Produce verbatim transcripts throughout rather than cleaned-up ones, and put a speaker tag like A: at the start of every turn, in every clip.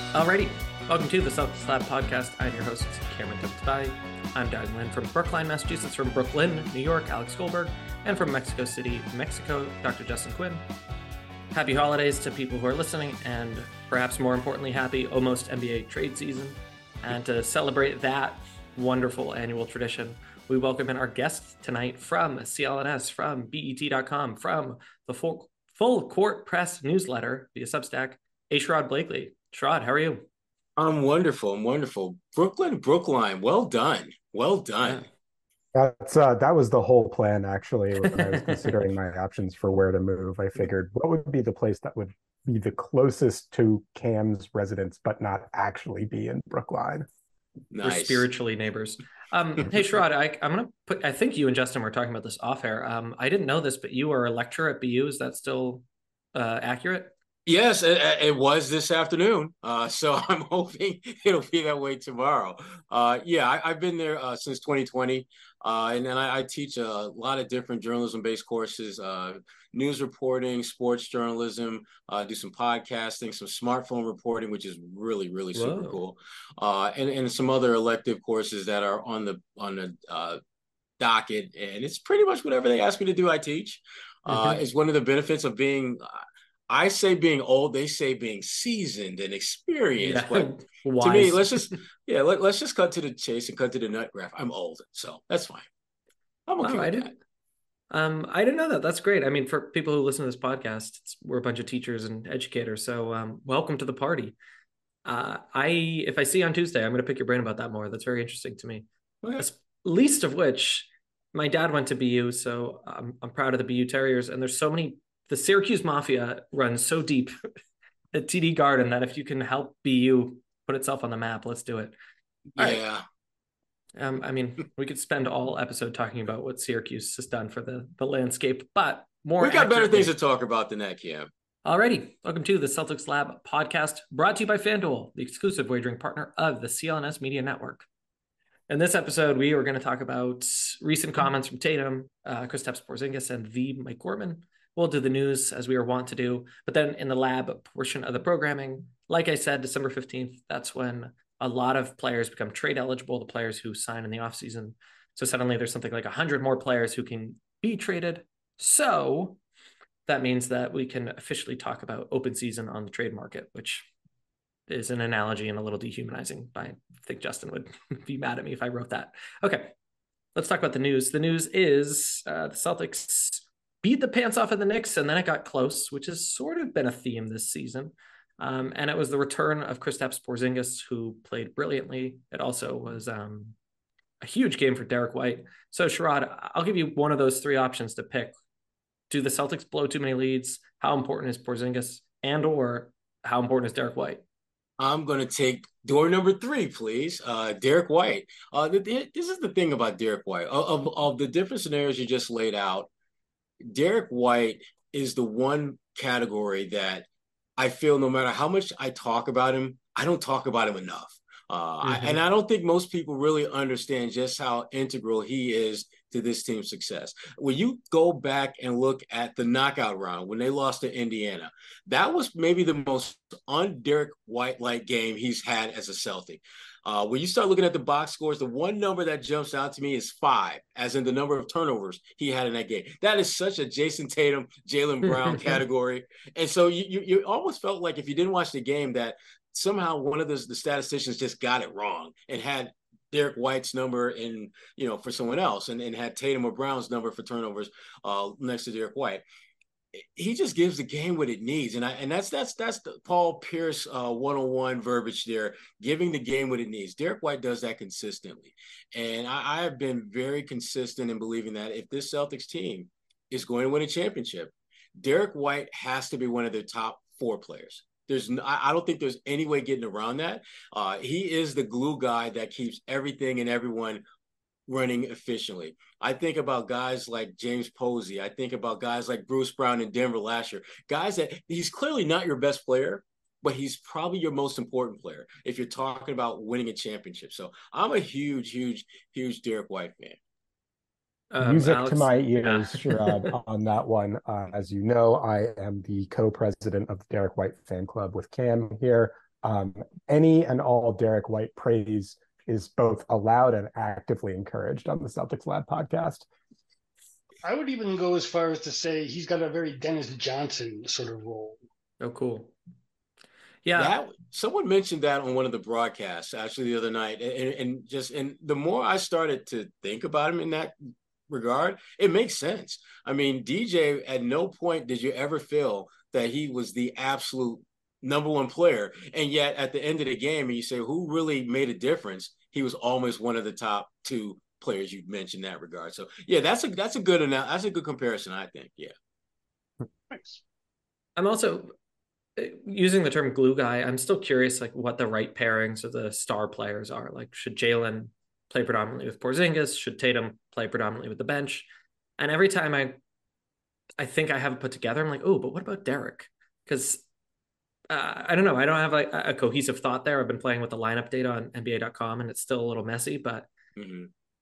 A: Alrighty, welcome to the Celtics Lab podcast. I'm your host, Cameron Tabatabai. I'm dialing in from Brookline, Massachusetts, from Brooklyn, New York, Alex Goldberg, and from Mexico City, Mexico, Doctor Justin Quinn. Happy holidays to people who are listening, and perhaps more importantly, happy almost N B A trade season. And to celebrate that wonderful annual tradition, we welcome in our guest tonight from C L N S, from B E T dot com, from the Full, Full Court Press newsletter via Substack, A. Sherrod Blakely. Sherrod, how are you?
B: I'm wonderful. I'm wonderful. Brooklyn, Brookline. Well done. Well done.
C: Yeah. That's uh, that was the whole plan, actually, when I was considering my options for where to move. I figured what would be the place that would be the closest to Cam's residence, but not actually be in Brookline.
A: Nice. We're spiritually neighbors. Um, hey, Sherrod, I, I'm going to put, I think you and Justin were talking about this off air. Um, I didn't know this, but you are a lecturer at B U. Is that still uh, accurate?
B: Yes, it, it was this afternoon. Uh, so I'm hoping it'll be that way tomorrow. Uh, yeah, I, I've been there uh, since twenty twenty. Uh, and then I, I teach a lot of different journalism-based courses, uh, news reporting, sports journalism, uh, do some podcasting, some smartphone reporting, which is really, really super
A: Whoa.
B: cool. Uh, and, and some other elective courses that are on the on the uh, docket. And it's pretty much whatever they ask me to do, I teach. Uh, mm-hmm. It's one of the benefits of being... I say being old, they say being seasoned and experienced. Yeah. But Wise. To me, let's just yeah, let, let's just cut to the chase and cut to the nut graph. I'm old, so that's fine. I'm okay
A: wow,
B: with
A: I
B: that.
A: Didn't, um, I didn't know that. That's great. I mean, for people who listen to this podcast, it's, we're a bunch of teachers and educators. So um, welcome to the party. Uh, I if I see you on Tuesday, I'm going to pick your brain about that more. That's very interesting to me. Okay. Least of which, my dad went to B U, so I'm, I'm proud of the B U Terriers. And there's so many. The Syracuse Mafia runs so deep at T D Garden that if you can help B U put itself on the map, let's do it.
B: All yeah.
A: Right. Um, I mean, we could spend all episode talking about what Syracuse has done for the, the landscape, but more.
B: We got better things to talk about than that, Cam.
A: Alrighty. Welcome to the Celtics Lab podcast, brought to you by FanDuel, the exclusive wagering partner of the C L N S Media Network. In this episode, we are going to talk about recent comments from Tatum, uh, Kristaps Porzingis, and the Mike Gorman. We'll do the news as we are wont to do, but then in the lab portion of the programming, like I said, December fifteenth, that's when a lot of players become trade eligible, the players who sign in the offseason. So suddenly there's something like one hundred more players who can be traded. So that means that we can officially talk about open season on the trade market, which is an analogy and a little dehumanizing. I think Justin would be mad at me if I wrote that. Okay, let's talk about the news. The news is uh, the Celtics beat the pants off of the Knicks, and then it got close, which has sort of been a theme this season. Um, and it was the return of Kristaps Porzingis, who played brilliantly. It also was um, a huge game for Derek White. So, Sherrod, I'll give you one of those three options to pick. Do the Celtics blow too many leads? How important is Porzingis? And or how important is Derek White?
B: I'm going to take door number three, please. Uh, Derek White. Uh, the, the, this is the thing about Derek White. Of, of, of the different scenarios you just laid out, Derek White is the one category that I feel no matter how much I talk about him, I don't talk about him enough. Uh, mm-hmm. I, and I don't think most people really understand just how integral he is to this team's success. When you go back and look at the knockout round, when they lost to Indiana, that was maybe the most un-Derek White-like game he's had as a Celtic. Uh, when you start looking at the box scores, the one number that jumps out to me is five, as in the number of turnovers he had in that game. That is such a Jason Tatum, Jaylen Brown category. And so you, you you almost felt like if you didn't watch the game that somehow one of the, the statisticians just got it wrong and had Derek White's number in, you know, for someone else and, and had Tatum or Brown's number for turnovers uh, next to Derek White. He just gives the game what it needs. And I, and that's, that's, that's the Paul Pierce uh, one-on-one verbiage there, giving the game what it needs. Derek White does that consistently. And I, I have been very consistent in believing that if this Celtics team is going to win a championship, Derek White has to be one of their top four players. There's, I don't think there's any way getting around that. Uh, he is the glue guy that keeps everything and everyone running efficiently. I think about guys like James Posey. I think about guys like Bruce Brown in Denver last year. Guys that he's clearly not your best player, but he's probably your most important player if you're talking about winning a championship. So I'm a huge, huge, huge Derek White fan.
C: Um, Music Alex, to my ears, yeah. Sherrod, on that one. Uh, as you know, I am the co-president of the Derek White fan club with Cam here. um, any and all Derek White praise is both allowed and actively encouraged on the Celtics Lab podcast.
D: I would even go as far as to say he's got a very Dennis Johnson sort of role.
A: Oh, cool. Yeah.
B: That, someone mentioned that on one of the broadcasts actually the other night. And, and just, and the more I started to think about him in that regard, it makes sense. I mean, D J, at no point did you ever feel that he was the absolute number one player. And yet at the end of the game, you say, who really made a difference? He was almost one of the top two players you mentioned in that regard. So yeah, that's a, that's a good, that's a good comparison, I think. Yeah.
D: Thanks.
A: I'm also using the term glue guy. I'm still curious, like what the right pairings of the star players are. Like, should Jalen play predominantly with Porzingis? Should Tatum play predominantly with the bench? And every time I, I think I have it put together, I'm like, oh, but what about Derek? Because uh, I don't know. I don't have like a cohesive thought there. I've been playing with the lineup data on N B A dot com, and it's still a little messy. But
B: mm-hmm.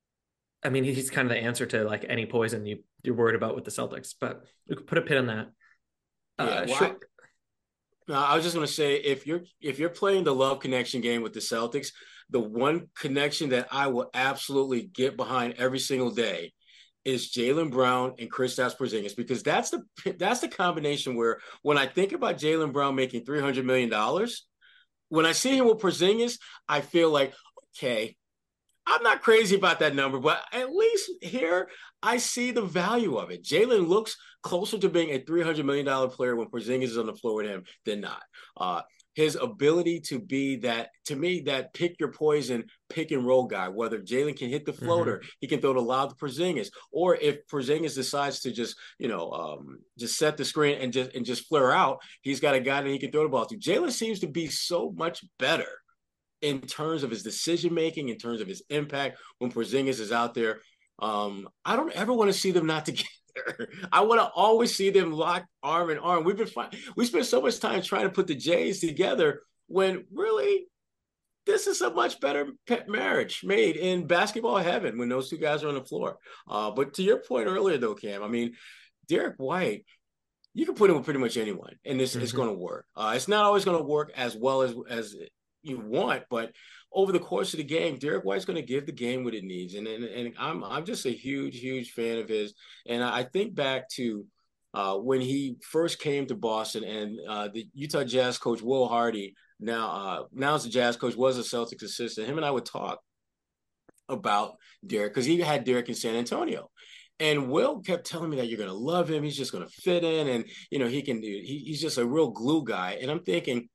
A: I mean, he's kind of the answer to like any poison you you're worried about with the Celtics. But we could put a pin in that.
B: Yeah.
A: Uh,
B: Well,
A: sure.
B: I, no, I was just going to say, if you're if you're playing the love connection game with the Celtics, the one connection that I will absolutely get behind every single day is Jaylen Brown and Kristaps Porzingis, because that's the that's the combination where when I think about Jaylen Brown making three hundred million dollars, when I see him with Porzingis, I feel like, okay, I'm not crazy about that number, but at least here I see the value of it. Jaylen looks closer to being a three hundred million dollars player when Porzingis is on the floor with him than not. Uh, his ability to be that, to me, that pick your poison, pick and roll guy, whether Jaylen can hit the floater, mm-hmm. he can throw the lob to Porzingis, or if Porzingis decides to just, you know, um, just set the screen and just, and just flare out, he's got a guy that he can throw the ball to. Jaylen seems to be so much better in terms of his decision-making, in terms of his impact when Porzingis is out there. Um, I don't ever want to see them not together. I want to always see them locked arm in arm. We've been fine. We spent so much time trying to put the Jays together when really this is a much better pet marriage made in basketball heaven when those two guys are on the floor. Uh, but to your point earlier, though, Cam, I mean, Derek White, you can put him with pretty much anyone, and this mm-hmm. is going to work. Uh, it's not always going to work as well as as you want, but over the course of the game, Derek White's going to give the game what it needs. And, and, and I'm, I'm just a huge, huge fan of his. And I think back to uh, when he first came to Boston, and uh, the Utah Jazz coach, Will Hardy, now, uh, now as the Jazz coach, was a Celtics assistant. Him and I would talk about Derek because he had Derek in San Antonio. And Will kept telling me that you're going to love him. He's just going to fit in. And, you know, he can do, he, he's just a real glue guy. And I'm thinking,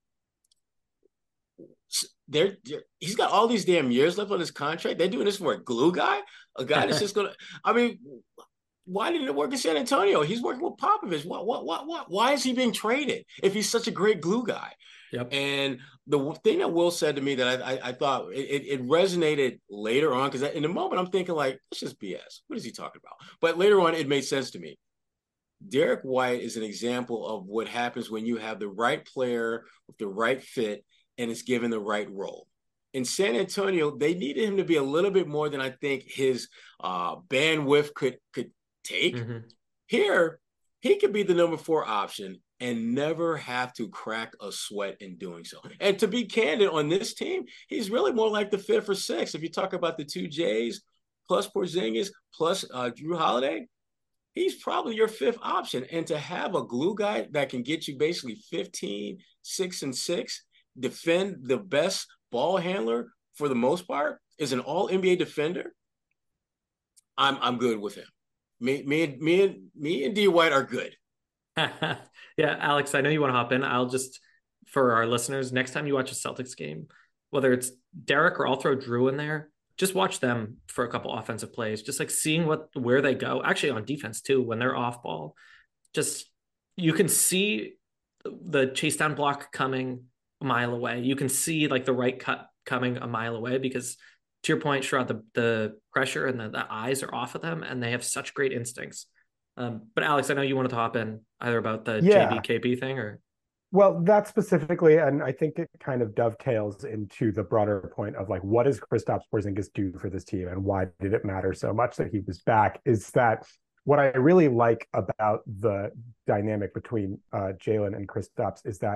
B: They're, they're, he's got all these damn years left on his contract. They're doing this for a glue guy, a guy that's just gonna. I mean, why didn't it work in San Antonio? He's working with Popovich. What, what, what, what? Why is he being traded if he's such a great glue guy?
A: Yep.
B: And the thing that Will said to me that I, I, I thought it, it resonated later on, because in the moment I'm thinking like, it's just B S. What is he talking about? But later on, it made sense to me. Derek White is an example of what happens when you have the right player with the right fit and is given the right role. In San Antonio, they needed him to be a little bit more than I think his uh, bandwidth could could take. Mm-hmm. Here, he could be the number four option and never have to crack a sweat in doing so. And to be candid, on this team, he's really more like the fifth or sixth. If you talk about the two Jays, plus Porzingis, plus uh, Jrue Holiday, he's probably your fifth option. And to have a glue guy that can get you basically fifteen, six, and six, defend the best ball handler for the most part, is an all N B A defender, I'm I'm good with him. Me, me, and me and me and D White are good.
A: Yeah, Alex, I know you want to hop in. I'll just, for our listeners, next time you watch a Celtics game, whether it's Derek or I'll throw Jrue in there, just watch them for a couple offensive plays, just like seeing what where they go. Actually, on defense too, when they're off ball, just you can see the chase down block coming a mile away. You can see like the right cut coming a mile away, because to your point, Sherrod, the, the pressure and the, the eyes are off of them and they have such great instincts. Um, but Alex, I know you wanted to hop in either about the
C: yeah.
A: J B K P thing or.
C: Well, that specifically, and I think it kind of dovetails into the broader point of like, what does Kristaps Porzingis do for this team, and why did it matter so much that he was back? Is that what I really like about the dynamic between uh, Jalen and Kristaps is that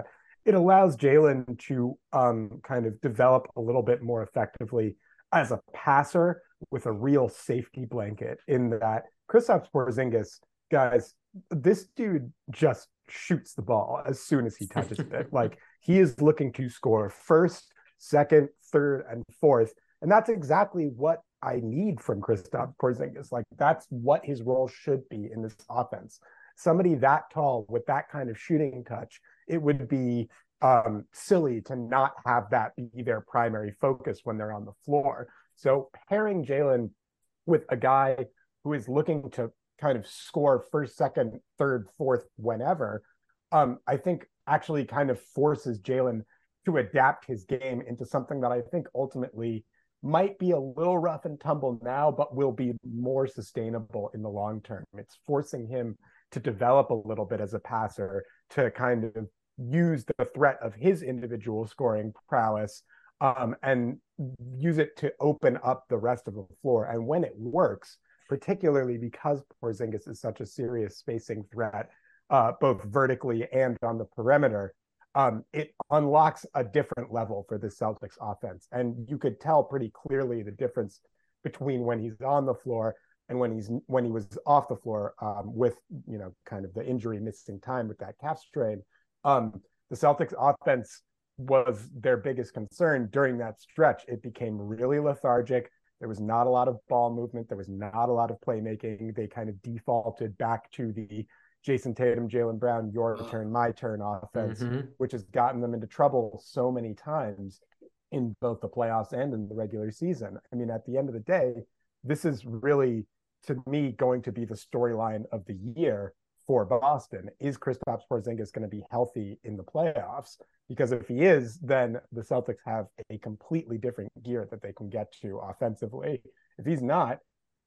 C: it allows Jalen to um, kind of develop a little bit more effectively as a passer with a real safety blanket in that Kristaps Porzingis, guys, this dude just shoots the ball as soon as he touches it. Like he is looking to score first, second, third, and fourth. And that's exactly what I need from Kristaps Porzingis. Like that's what his role should be in this offense. Somebody that tall with that kind of shooting touch, it would be um, silly to not have that be their primary focus when they're on the floor. So pairing Jalen with a guy who is looking to kind of score first, second, third, fourth, whenever, um, I think actually kind of forces Jalen to adapt his game into something that I think ultimately might be a little rough and tumble now, but will be more sustainable in the long term. It's forcing him to develop a little bit as a passer, to kind of use the threat of his individual scoring prowess um, and use it to open up the rest of the floor. And when it works, particularly because Porzingis is such a serious spacing threat, uh, both vertically and on the perimeter, um, it unlocks a different level for the Celtics offense. And you could tell pretty clearly the difference between when he's on the floor and when he's when he was off the floor um, with, you know, kind of the injury missing time with that calf strain. Um, the Celtics offense was their biggest concern during that stretch. It became really lethargic. There was not a lot of ball movement. There was not a lot of playmaking. They kind of defaulted back to the Jason Tatum, Jaylen Brown, your turn, my turn offense, mm-hmm. which has gotten them into trouble so many times in both the playoffs and in the regular season. I mean, at the end of the day, this is really, to me, going to be the storyline of the year for Boston. Is Kristaps Porzingis going to be healthy in the playoffs? Because if he is, then the Celtics have a completely different gear that they can get to offensively. If he's not,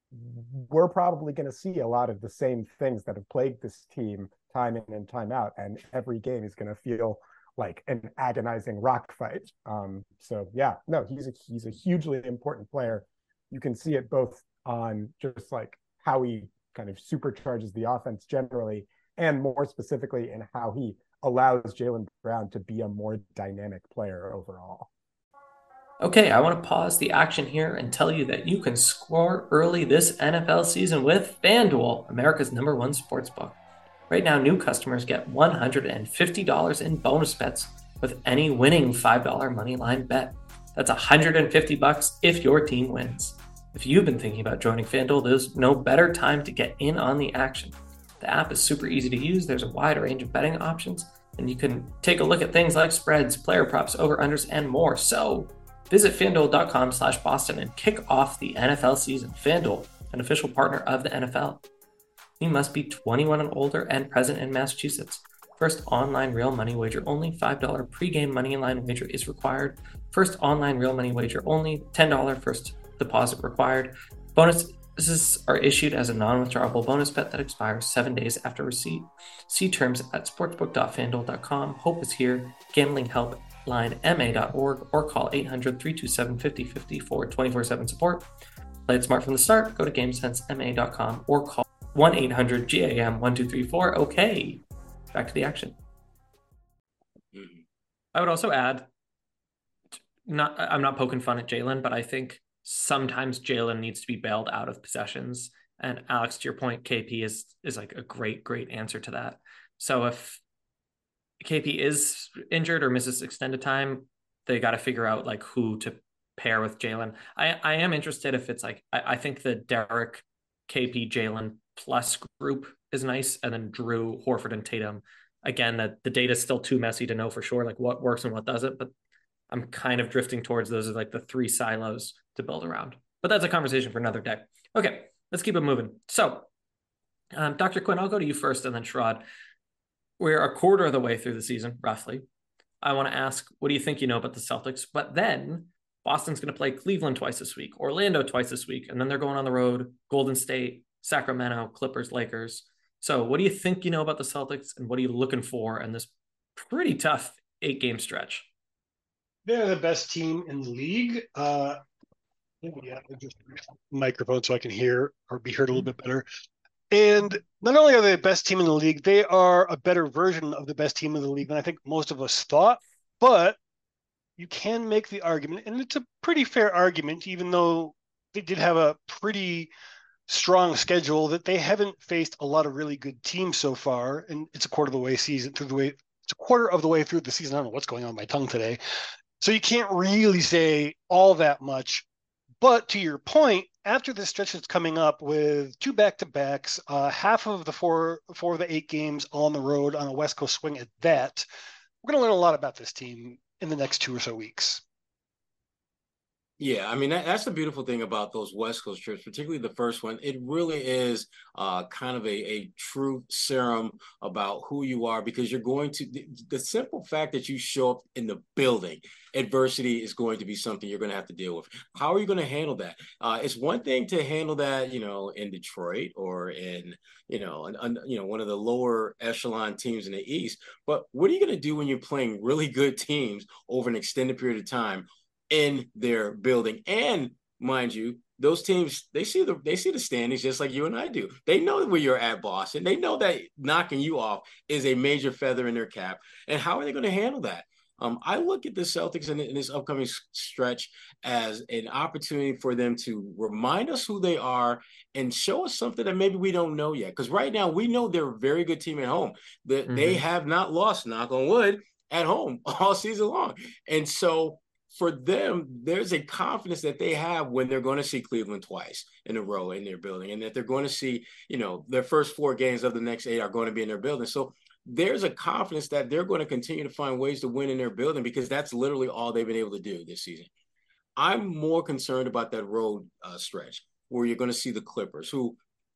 C: we're probably going to see a lot of the same things that have plagued this team time in and time out. And every game is going to feel like an agonizing rock fight. Um, so yeah, no, he's a, he's a hugely important player. You can see it both on just like how he kind of supercharges the offense generally, and more specifically in how he allows Jaylen Brown to be a more dynamic player overall.
A: Okay, I want to pause the action here and tell you that you can score early this N F L season with FanDuel, America's number one sportsbook. Right now, new customers get one hundred fifty dollars in bonus bets with any winning five dollar moneyline bet. That's one hundred fifty bucks if your team wins. If you've been thinking about joining FanDuel, there's no better time to get in on the action. The app is super easy to use. There's a wide range of betting options, and you can take a look at things like spreads, player props, over-unders, and more. So visit FanDuel.com slash Boston and kick off the N F L season. FanDuel, an official partner of the N F L. You must be twenty-one and older and present in Massachusetts. First online real money wager only. five dollar pregame money line wager is required. First online real money wager only. ten dollars first deposit required. Bonuses are issued as a non-withdrawable bonus bet that expires seven days after receipt. See terms at sportsbook dot fanduel dot com. Hope is here. Gambling help line M A dot org or call eight hundred, three two seven, five oh five oh for twenty-four seven support. Play it smart from the start. Go to gamesense M A dot com or call one eight hundred G A M one two three four. Okay, back to the action. I would also add, not I'm not poking fun at Jalen, but I think sometimes Jalen needs to be bailed out of possessions. And Alex, to your point, K P is is like a great, great answer to that. So if K P is injured or misses extended time, they got to figure out like who to pair with Jalen. I, I am interested if it's like, I, I think the Derek, K P, Jalen plus group is nice. And then Drew, Horford, and Tatum. Again, that the data is still too messy to know for sure, like what works and what doesn't, but I'm kind of drifting towards those as like the three silos to build around. But that's a conversation for another day. Okay, let's keep it moving. So, um, Doctor Quinn, I'll go to you first and then Sherrod. We're a quarter of the way through the season, roughly. I want to ask, what do you think you know about the Celtics? But then Boston's going to play Cleveland twice this week, Orlando twice this week, and then they're going on the road, Golden State, Sacramento, Clippers, Lakers. So what do you think you know about the Celtics, and what are you looking for in this pretty tough eight-game stretch?
D: They're the best team in the league. Uh, yeah, just microphone so I can hear or be heard a little bit better. And not only are they the best team in the league, they are a better version of the best team in the league than I think most of us thought. But you can make the argument, and it's a pretty fair argument, even though they did have a pretty strong schedule, that they haven't faced a lot of really good teams so far. And it's a quarter of the way season through the way it's a quarter of the way through the season. I don't know what's going on with my tongue today. So you can't really say all that much. But to your point, after this stretch that's coming up with two back-to-backs, uh, half of the four four of the eight games on the road on a West Coast swing at that, we're going to learn a lot about this team in the next two or so weeks.
B: Yeah, I mean, that, that's the beautiful thing about those West Coast trips, particularly the first one. It really is uh, kind of a, a true serum about who you are, because you're going to, the, the simple fact that you show up in the building, adversity is going to be something you're going to have to deal with. How are you going to handle that? Uh, it's one thing to handle that, you know, in Detroit or in, you know, an, an, you know, one of the lower echelon teams in the East. But what are you going to do when you're playing really good teams over an extended period of time in their building? And mind you, those teams, they see the they see the standings just like you and I do. They know where you're at, Boston. They know that knocking you off is a major feather in their cap. And how are they going to handle that? Um, I look at the Celtics in, in this upcoming stretch as an opportunity for them to remind us who they are and show us something that maybe we don't know yet. Because right now we know they're a very good team at home. That mm-hmm. They have not lost, knock on wood, at home all season long. And so for them, there's a confidence that they have when they're going to see Cleveland twice in a row in their building, and that they're going to see, you know, their first four games of the next eight are going to be in their building. So there's a confidence that they're going to continue to find ways to win in their building, because that's literally all they've been able to do this season. I'm more concerned about that road uh, stretch where you're going to see the Clippers, who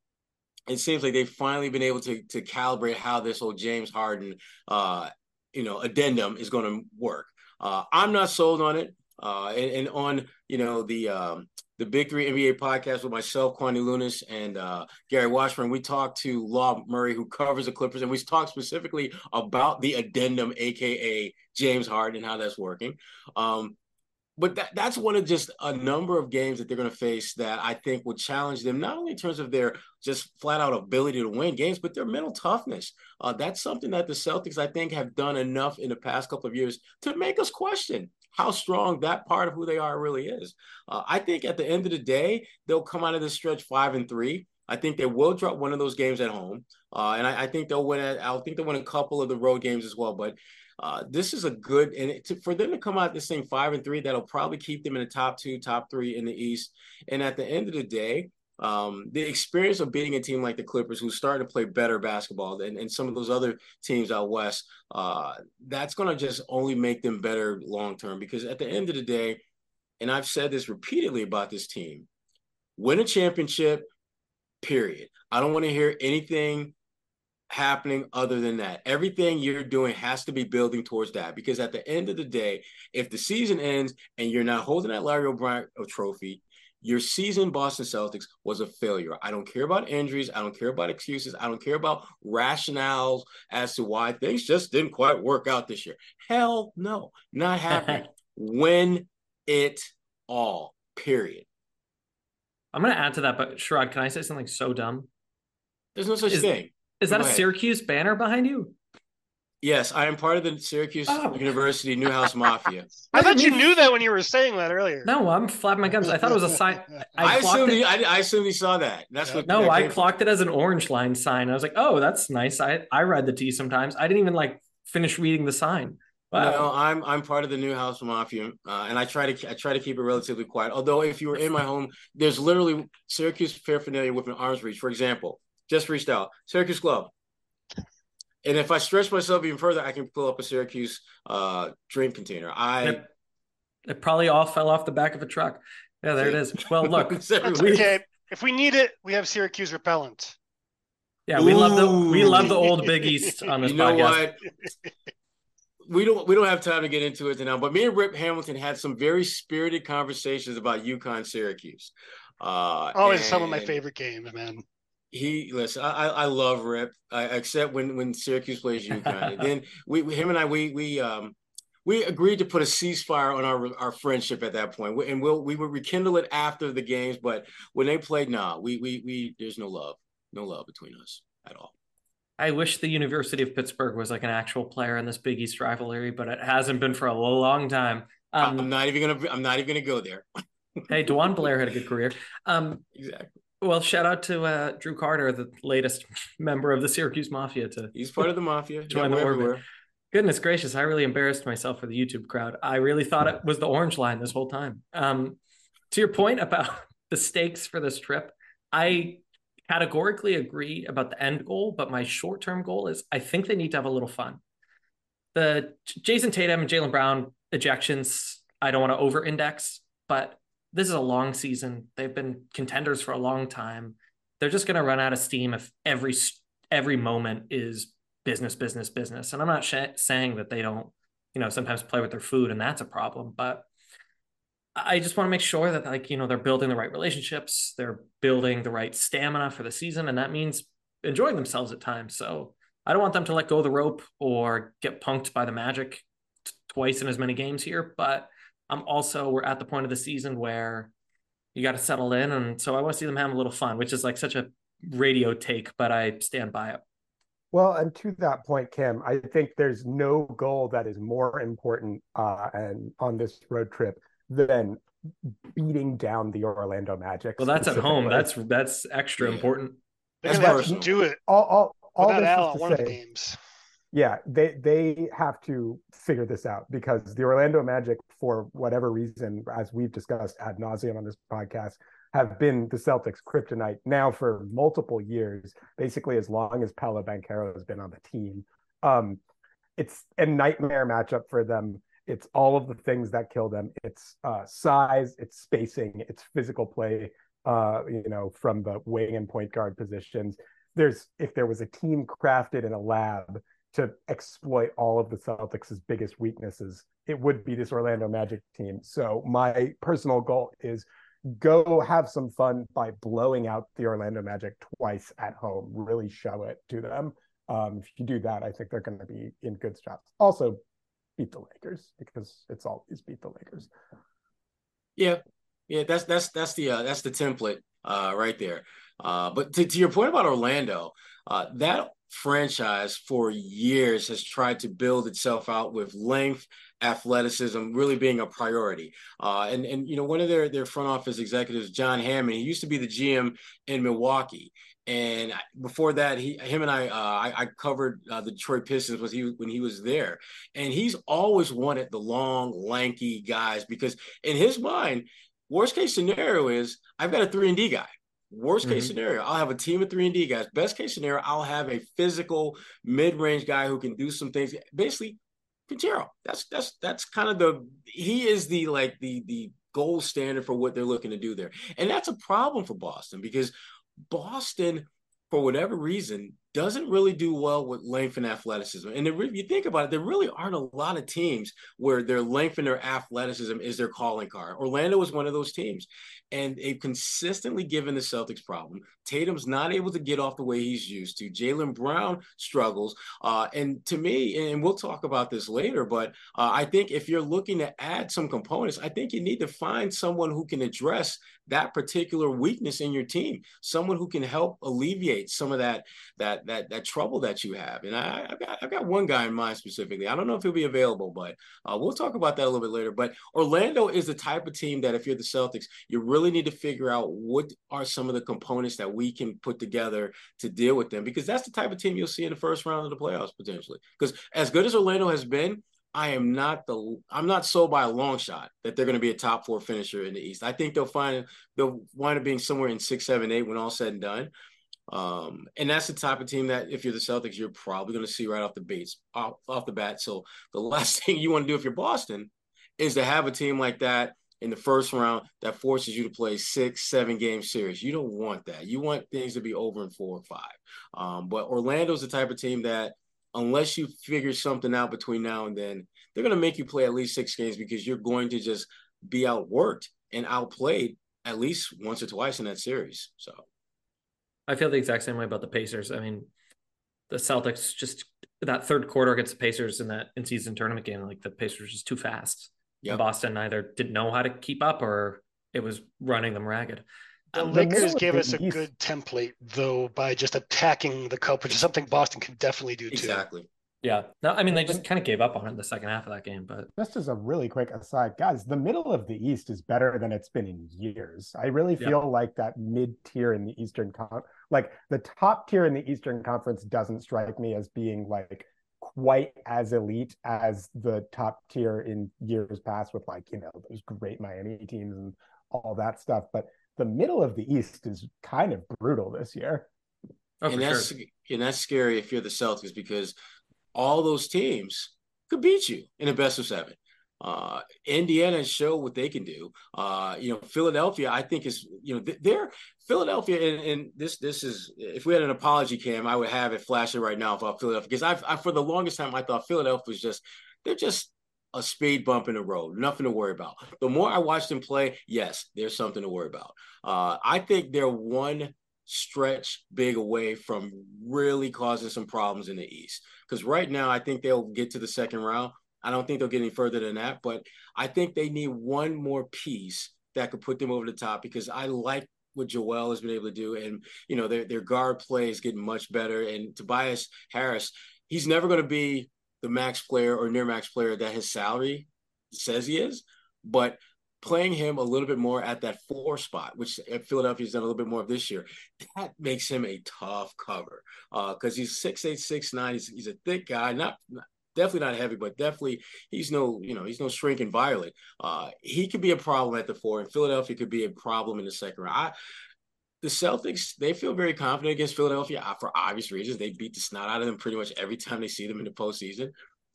B: it seems like they've finally been able to, to calibrate how this whole James Harden, uh, you know, addendum is going to work. Uh, I'm not sold on it. Uh, and, and on, you know, the um, the Big Three N B A podcast with myself, Kwani Lunis, and uh, Gary Washburn, we talked to Law Murray, who covers the Clippers, and we talked specifically about the addendum, a k a. James Harden, and how that's working. Um, but that, that's one of just a number of games that they're going to face that I think will challenge them, not only in terms of their just flat out ability to win games, but their mental toughness. Uh, that's something that the Celtics, I think, have done enough in the past couple of years to make us question how strong that part of who they are really is. Uh, I think at the end of the day, they'll come out of this stretch five and three. I think they will drop one of those games at home. Uh, and I, I think they'll win it. I think they'll win a couple of the road games as well. But Uh, this is a good, and it, to, for them to come out this thing five and three, that'll probably keep them in the top two, top three in the East. And at the end of the day, um, the experience of beating a team like the Clippers, who's starting to play better basketball than and some of those other teams out west, uh, that's going to just only make them better long term. Because at the end of the day, and I've said this repeatedly about this team, win a championship, period. I don't want to hear anything happening other than that. Everything you're doing has to be building towards that, because at the end of the day, if the season ends and you're not holding that Larry O'Brien trophy, your season, Boston Celtics, was a failure. I don't care about injuries. I don't care about excuses. I don't care about rationales as to why things just didn't quite work out this year. Hell no, not happening. Win it all, period.
A: I'm going to add to that, but Sherrod, can I say something so dumb?
B: There's no such
A: Is,
B: thing.
A: Is that
B: Go
A: a
B: ahead.
A: Syracuse banner behind you?
B: Yes, I am part of the Syracuse oh. University Newhouse Mafia.
D: I thought you knew that when you were saying that earlier.
A: No, I'm flapping my gums. I thought it was a sign.
B: I, I assumed he, I, I assumed he saw that. That's yeah. what.
A: No,
B: that
A: I clocked from. it as an orange line sign. I was like, oh, that's nice. I I read the T sometimes. I didn't even like finish reading the sign.
B: Wow. No, I'm I'm part of the Newhouse Mafia, uh, and I try to I try to keep it relatively quiet. Although, if you were in my home, there's literally Syracuse paraphernalia within arm's reach. For example, just reached out, Syracuse glove. And if I stretch myself even further, I can pull up a Syracuse uh, drink container. I
A: it, it probably all fell off the back of a truck. Yeah, there it is. Well, look.
D: That's okay. If we need it, we have Syracuse repellent.
A: Yeah, we Ooh. love the we love the old Big East on this
B: you know
A: podcast.
B: What? We don't we don't have time to get into it now. But me and Rip Hamilton had some very spirited conversations about UConn Syracuse. Uh,
D: Always and... some of my favorite games, man.
B: He listen. I I love Rip, I, except when when Syracuse plays UConn. then we, we him and I we we um we agreed to put a ceasefire on our our friendship at that point, and we'll we would rekindle it after the games. But when they played, nah, we we we there's no love. no love between us at all.
A: I wish the University of Pittsburgh was like an actual player in this Big East rivalry, but it hasn't been for a long time.
B: Um, I'm not even gonna. I'm not even gonna go there.
A: Hey, DeJuan Blair had a good career. Um,
B: exactly.
A: Well, shout out to uh, Drew Carter, the latest member of the Syracuse Mafia. To
B: he's part of the Mafia.
A: Join yeah, the orbit. Everywhere. Goodness gracious, I really embarrassed myself for the YouTube crowd. I really thought it was the orange line this whole time. Um, to your point about the stakes for this trip, I categorically agree about the end goal, but my short-term goal is I think they need to have a little fun. The Jason Tatum and Jaylen Brown ejections, I don't want to over-index, but this is a long season. They've been contenders for a long time. They're just going to run out of steam if every every moment is business, business, business. And I'm not sh- saying that they don't, you know, sometimes play with their food and that's a problem, but I just want to make sure that, like, you know, they're building the right relationships, they're building the right stamina for the season, and that means enjoying themselves at times. So I don't want them to let go of the rope or get punked by the Magic t- twice in as many games here, but I'm also, we're at the point of the season where you got to settle in, and so I want to see them have a little fun, which is like such a radio take, but I stand by it.
C: Well, and to that point, Cam, I think there's no goal that is more important uh, and on this road trip than beating down the Orlando Magic.
A: Well, that's at home. That's that's extra yeah. important.
D: They're gonna have to do it.
C: All, all, all
D: Without Al at one
C: say,
D: of the games.
C: Yeah, they they have to figure this out because the Orlando Magic, for whatever reason, as we've discussed ad nauseum on this podcast, have been the Celtics' kryptonite now for multiple years, basically as long as Paolo Banchero has been on the team. Um, it's a nightmare matchup for them. It's all of the things that kill them. It's uh, size, it's spacing, it's physical play, uh, you know, from the wing and point guard positions. There's, if there was a team crafted in a lab to exploit all of the Celtics' biggest weaknesses, it would be this Orlando Magic team. So my personal goal is go have some fun by blowing out the Orlando Magic twice at home, really show it to them. Um, if you do that, I think they're going to be in good spots. Also, beat the Lakers because it's always beat the Lakers.
B: Yeah, yeah, that's that's that's the uh, that's the template uh, right there. Uh, but to, to your point about Orlando, uh, that franchise for years has tried to build itself out with length, athleticism really being a priority. Uh, and and you know, one of their their front office executives, John Hammond, he used to be the G M in Milwaukee. And before that, he, him and I, uh, I, I covered uh, the Detroit Pistons was he when he was there, and he's always wanted the long, lanky guys because in his mind, worst case scenario is I've got a three and D guy. Worst case mm-hmm. scenario, I'll have a team of three and D guys. Best case scenario, I'll have a physical mid-range guy who can do some things. Basically, Banchero. That's that's that's kind of the he is the like the the gold standard for what they're looking to do there, and that's a problem for Boston because Boston, for whatever reason, doesn't really do well with length and athleticism. And if you think about it, there really aren't a lot of teams where their length and their athleticism is their calling card. Orlando is one of those teams. And they've consistently given the Celtics problem. Tatum's not able to get off the way he's used to. Jaylen Brown struggles. Uh, and to me, and we'll talk about this later, but uh, I think if you're looking to add some components, I think you need to find someone who can address that particular weakness in your team, someone who can help alleviate some of that that that that trouble that you have. And I, I've got I've got one guy in mind specifically. I don't know if he'll be available, but uh, we'll talk about that a little bit later. But Orlando is the type of team that if you're the Celtics, you really need to figure out what are some of the components that we can put together to deal with them, because that's the type of team you'll see in the first round of the playoffs potentially. Because as good as Orlando has been, I am not the I'm not sold by a long shot that they're going to be a top four finisher in the East. I think they'll find they'll wind up being somewhere in six, seven, eight when all said and done. Um, and that's the type of team that if you're the Celtics, you're probably going to see right off the base, off, off the bat. So the last thing you want to do if you're Boston is to have a team like that in the first round that forces you to play six, seven game series. You don't want that. You want things to be over in four or five. Um, but Orlando's the type of team that unless you figure something out between now and then, they're going to make you play at least six games because you're going to just be outworked and outplayed at least once or twice in that series. So
A: I feel the exact same way about the Pacers. I mean, the Celtics just that third quarter against the Pacers in that in-season tournament game, like the Pacers were just too fast. Yep. Boston either didn't know how to keep up or it was running them ragged.
D: The
A: Um,
D: Lakers gave
C: the
D: us a
C: East,
D: good template, though, by just attacking the cup, which is something Boston can definitely do too.
B: Exactly.
A: yeah. No, I mean, they just kind of gave up on it in the second half of that game, but
C: just as a really quick aside, guys, the middle of the East is better than it's been in years. I really feel
A: Yep.
C: like that mid tier in the Eastern Con, like the top tier in the Eastern Conference doesn't strike me as being like quite as elite as the top tier in years past with like, you know, those great Miami teams and all that stuff. But the middle of the East is kind of brutal this year.
A: oh,
B: and
A: for
B: that's
A: sure.
B: and that's scary if you're the Celtics because all those teams could beat you in a best of seven. Uh, Indiana showed what they can do. Uh, you know, Philadelphia, I think is you know they're Philadelphia, and, and this this is if we had an apology cam, I would have it flashing right now about Philadelphia because I've I, for the longest time I thought Philadelphia was just they're just a speed bump in the road, nothing to worry about. The more I watch them play, yes, there's something to worry about. Uh, I think they're one stretch big away from really causing some problems in the East. Because right now, I think they'll get to the second round. I don't think they'll get any further than that, but I think they need one more piece that could put them over the top because I like what Joel has been able to do. And, you know, their, their guard play is getting much better. And Tobias Harris, he's never going to be the max player or near max player that his salary says he is. But playing him a little bit more at that four spot, which Philadelphia's done a little bit more of this year, that makes him a tough cover because uh, he's six eight, six nine. He's, he's a thick guy, not, not definitely not heavy, but definitely he's no, you know, he's no shrinking violet. Uh, he could be a problem at the four, and Philadelphia could be a problem in the second round. I, the Celtics, they feel very confident against Philadelphia for obvious reasons. They beat the snot out of them pretty much every time they see them in the postseason.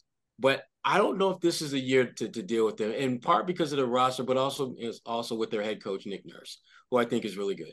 B: But I don't know if this is a year to, to deal with them, in part because of the roster, but also is also with their head coach, Nick Nurse, who I think is really good.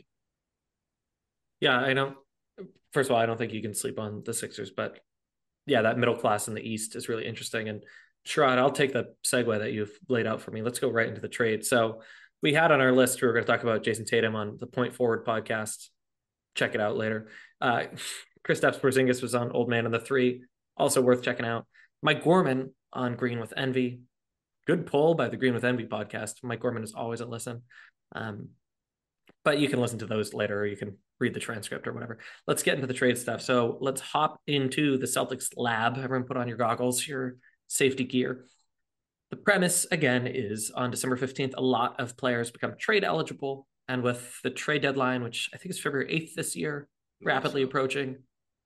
A: Yeah, I don't. First of all, I don't think you can sleep on the Sixers, but yeah, that middle class in the East is really interesting. And Sherrod, I'll take the segue that you've laid out for me. Let's go right into the trade. So we had on our list, we were going to talk about Jason Tatum on the Point Forward podcast. Check it out later. Uh, Kristaps Porzingis was on Old Man in the Three, also worth checking out. Mike Gorman on Green with Envy. Good pull by the Green with Envy podcast. Mike Gorman is always a listen. Um, but you can listen to those later, or you can read the transcript or whatever. Let's get into the trade stuff. So let's hop into the Celtics lab. Everyone put on your goggles, your safety gear. The premise, again, is on December fifteenth, a lot of players become trade eligible. And with the trade deadline, which I think is February eighth this year, rapidly
B: so.
A: approaching,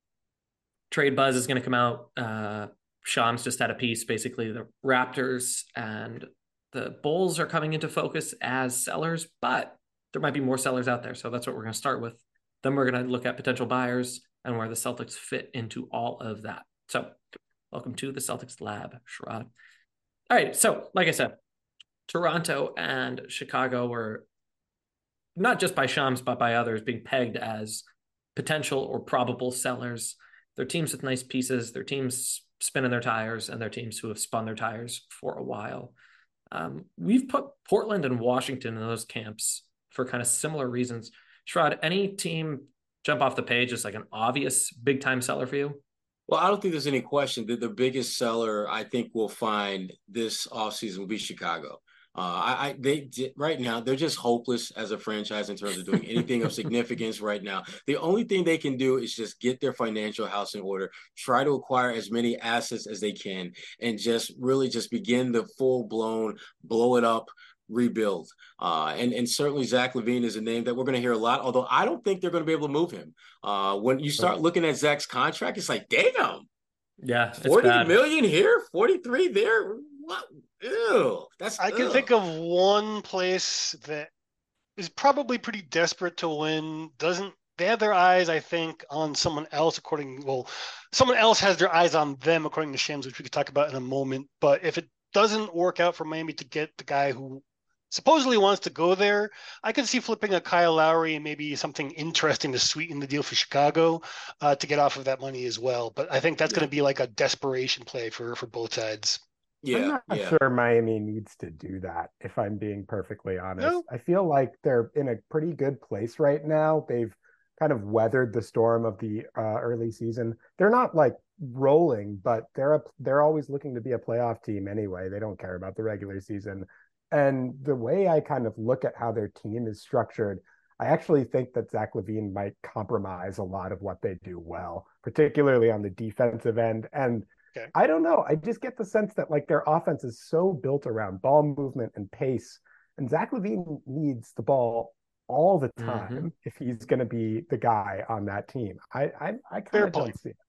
A: trade buzz is going to come out. Uh, Shams just had a piece. Basically, the Raptors and the Bulls are coming into focus as sellers, but there might be more sellers out there. So that's what we're going to start with. Then we're going to look at potential buyers and where the Celtics fit into all of that. So welcome to the Celtics lab, Sherrod. All right. So like I said, Toronto and Chicago were not just by Shams, but by others being pegged as potential or probable sellers. They're teams with nice pieces. They're teams spinning their tires, and they're teams who have spun their tires for a while. Um, we've put Portland and Washington in those camps for kind of similar reasons. Sherrod, any team jump off the page as like an obvious big time seller for you?
B: Well, I don't think there's any question that the biggest seller I think we'll find this offseason will be Chicago. Uh, I, I they right now they're just hopeless as a franchise in terms of doing anything of significance right now. The only thing they can do is just get their financial house in order, try to acquire as many assets as they can, and just really just begin the full blown blow it up rebuild. Uh, and and certainly Zach LaVine is a name that we're going to hear a lot. Although I don't think they're going to be able to move him. Uh, when you start looking at Zach's contract, it's like, damn,
A: yeah,
B: forty million here, forty-three there. What? Ew, that's.
D: I can
B: ugh.
D: think of one place that is probably pretty desperate to win. Doesn't they have their eyes, I think, on someone else? According, well, someone else has their eyes on them, according to Shams, which we could talk about in a moment. But if it doesn't work out for Miami to get the guy who supposedly wants to go there, I could see flipping a Kyle Lowry and maybe something interesting to sweeten the deal for Chicago uh, to get off of that money as well. But I think that's
B: Yeah.
D: going to be like a desperation play for for both sides.
B: Yeah,
C: I'm not
B: yeah.
C: sure Miami needs to do that, if I'm being perfectly honest.
D: No.
C: I feel like they're in a pretty good place right now. They've kind of weathered the storm of the uh, early season. They're not like rolling, but they're a, they're always looking to be a playoff team anyway. They don't care about the regular season. And the way I kind of look at how their team is structured, I actually think that Zach LaVine might compromise a lot of what they do well, particularly on the defensive end. And
D: Okay.
C: I don't know. I just get the sense that like their offense is so built around ball movement and pace. And Zach LaVine needs the ball all the time
A: Mm-hmm.
C: if he's going to be the guy on that team. I I, I kind
D: Fair
C: of don't
D: point.
C: see it.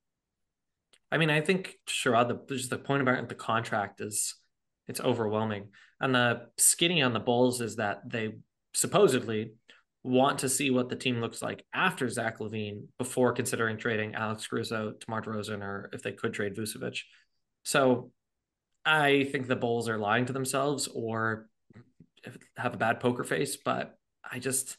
A: I mean, I think Sherrod, the just the point about the contract is it's overwhelming. And the skinny on the Bulls is that they supposedly want to see what the team looks like after Zach LaVine before considering trading Alex Caruso, DeMar DeRozan, or if they could trade Vucevic. So I think the Bulls are lying to themselves or have a bad poker face, but I just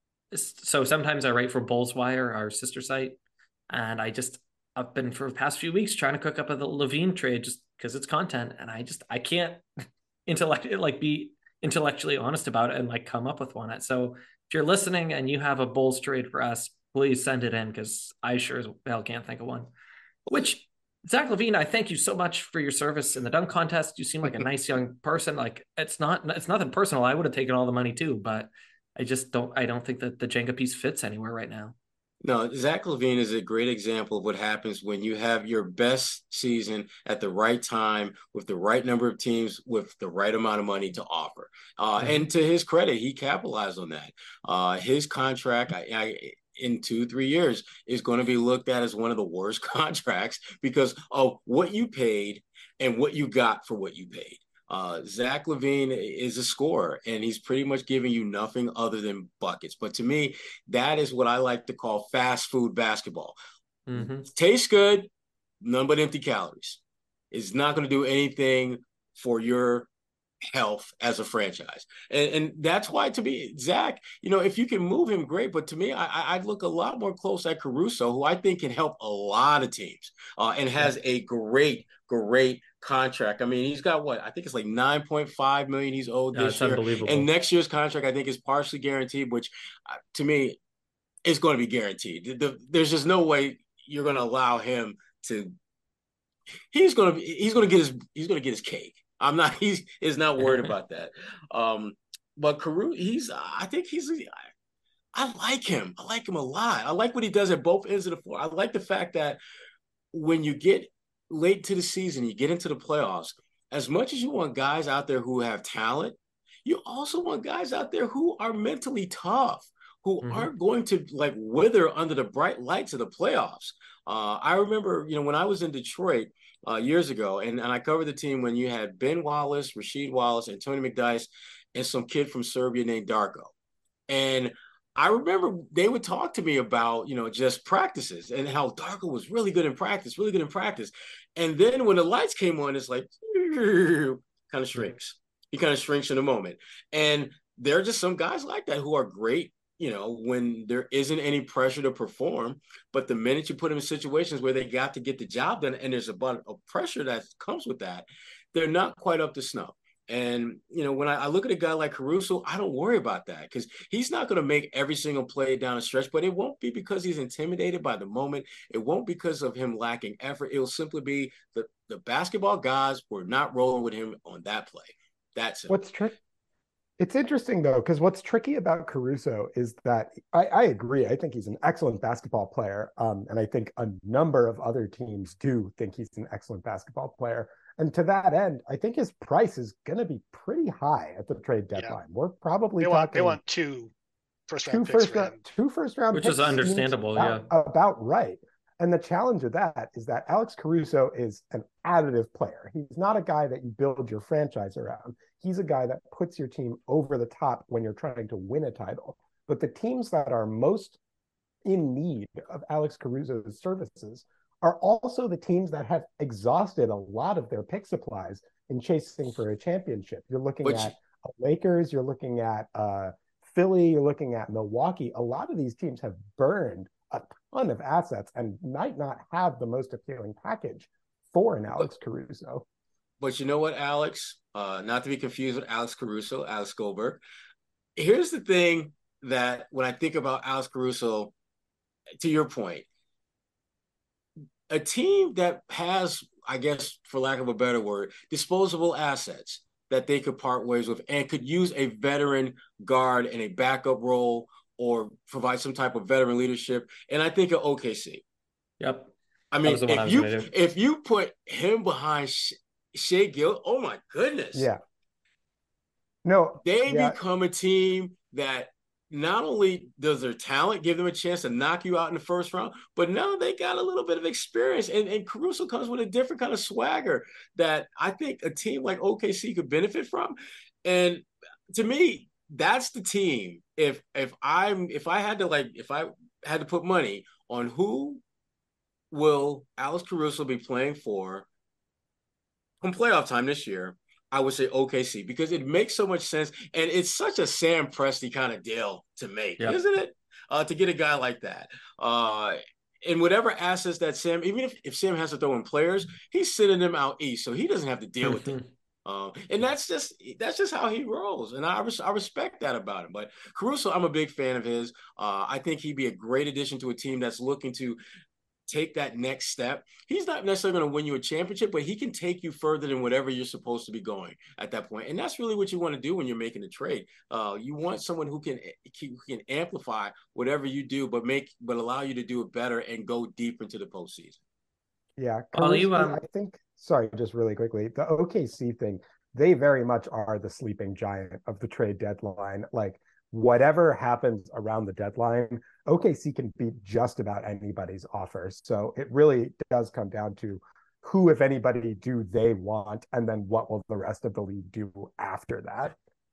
A: so sometimes I write for Bulls Wire, our sister site, and I just I've been for the past few weeks trying to cook up a LaVine trade just because it's content, and I just I can't intellect like be intellectually honest about it and like come up with one. So if you're listening and you have a Bulls trade for us, please send it in because I sure as hell can't think of one. Which Zach LaVine, I thank you so much for your service in the dunk contest. You seem like a nice young person. Like it's not it's nothing personal. I would have taken all the money too, but I just don't I don't think that the Jenga piece fits anywhere right now.
B: No, Zach LaVine is a great example of what happens when you have your best season at the right time with the right number of teams with the right amount of money to offer. Uh, mm-hmm. And to his credit, he capitalized on that. Uh, his contract, I, I in two, three years is going to be looked at as one of the worst contracts because of what you paid and what you got for what you paid. Uh, Zach LaVine is a scorer, and he's pretty much giving you nothing other than buckets. But to me, that is what I like to call fast food basketball. Mm-hmm. Tastes good, none but empty calories. It's not going to do anything for your health as a franchise. And, and that's why, to me, Zach, you know, if you can move him, great. But to me, I, I'd look a lot more close at Caruso, who I think can help a lot of teams uh, and has a great, great contract. I mean, he's got what? I think it's like nine point five million he's owed
A: yeah,
B: this year.
A: Unbelievable.
B: And next year's contract, I think, is partially guaranteed, which uh, to me is going to be guaranteed. The, the, there's just no way you're going to allow him to, he's going to, he's going to get his, he's going to get his cake. I'm not, he's is not worried about that. Um, but Caruso, he's, I think he's, I, I like him. I like him a lot. I like what he does at both ends of the floor. I like the fact that when you get late to the season, you get into the playoffs, as much as you want guys out there who have talent, you also want guys out there who are mentally tough, who mm-hmm. aren't going to like wither under the bright lights of the playoffs. Uh, I remember, you know, when I was in Detroit uh, years ago, and, and I covered the team when you had Ben Wallace, Rasheed Wallace, and Tony McDyess, and some kid from Serbia named Darko. And I remember they would talk to me about, you know, just practices and how Darko was really good in practice, really good in practice. And then when the lights came on, it's like, kind of shrinks. He kind of shrinks in a moment. And there are just some guys like that who are great, you know, when there isn't any pressure to perform. But the minute you put them in situations where they got to get the job done and there's a bunch of pressure that comes with that, they're not quite up to snuff. And, you know, when I, I look at a guy like Caruso, I don't worry about that because he's not going to make every single play down a stretch, but it won't be because he's intimidated by the moment. It won't because of him lacking effort. It'll simply be the, the basketball guys were not rolling with him on that play. That's it.
C: What's tricky? It's interesting, though, because what's tricky about Caruso is that I, I agree. I think he's an excellent basketball player. Um, and I think a number of other teams do think he's an excellent basketball player. And to that end, I think his price is going to be pretty high at the trade deadline. Yeah. We're probably
D: they
C: talking
D: want they want two first round
C: two
D: picks
C: first round, two first round
A: which
C: picks,
A: is understandable,
C: about,
A: yeah,
C: about right. And the challenge of that is that Alex Caruso is an additive player. He's not a guy that you build your franchise around. He's a guy that puts your team over the top when you're trying to win a title. But the teams that are most in need of Alex Caruso's services are also the teams that have exhausted a lot of their pick supplies in chasing for a championship. You're looking Which... at Lakers, you're looking at uh, Philly, you're looking at Milwaukee. A lot of these teams have burned a ton of assets and might not have the most appealing package for an Alex but, Caruso.
B: But you know what, Alex? Uh, not to be confused with Alex Caruso, Alex Goldberg. Here's the thing that when I think about Alex Caruso, to your point, a team that has, I guess, for lack of a better word, disposable assets that they could part ways with and could use a veteran guard in a backup role or provide some type of veteran leadership. And I think of O K C.
A: Yep.
B: I mean, if I you if you put him behind Shai Gill, oh my goodness.
C: Yeah. No,
B: they
C: yeah.
B: become a team that not only does their talent give them a chance to knock you out in the first round, but now they got a little bit of experience. And, and Caruso comes with a different kind of swagger that I think a team like O K C could benefit from. And to me, that's the team. If if I'm if I had to like if I had to put money on who will Alex Caruso be playing for come playoff time this year, I would say O K C because it makes so much sense. And it's such a Sam Presti kind of deal to make, yep. isn't it? Uh, to get a guy like that. Uh, and whatever assets that Sam, even if, if Sam has to throw in players, he's sending them out east, so he doesn't have to deal with them. Um, and that's just that's just how he rolls, and I res- I respect that about him. But Caruso, I'm a big fan of his. Uh, I think he'd be a great addition to a team that's looking to take that next step. He's not necessarily going to win you a championship, but he can take you further than whatever you're supposed to be going at that point. And that's really what you want to do when you're making a trade. Uh, you want someone who can who can amplify whatever you do, but make but allow you to do it better and go deep into the postseason.
C: Yeah, Caruso, you, um... I think. Sorry, just really quickly, the O K C thing. They very much are the sleeping giant of the trade deadline. Like whatever happens around the deadline, O K C can beat just about anybody's offers. So it really does come down to who, if anybody, do they want, and then what will the rest of the league do after that.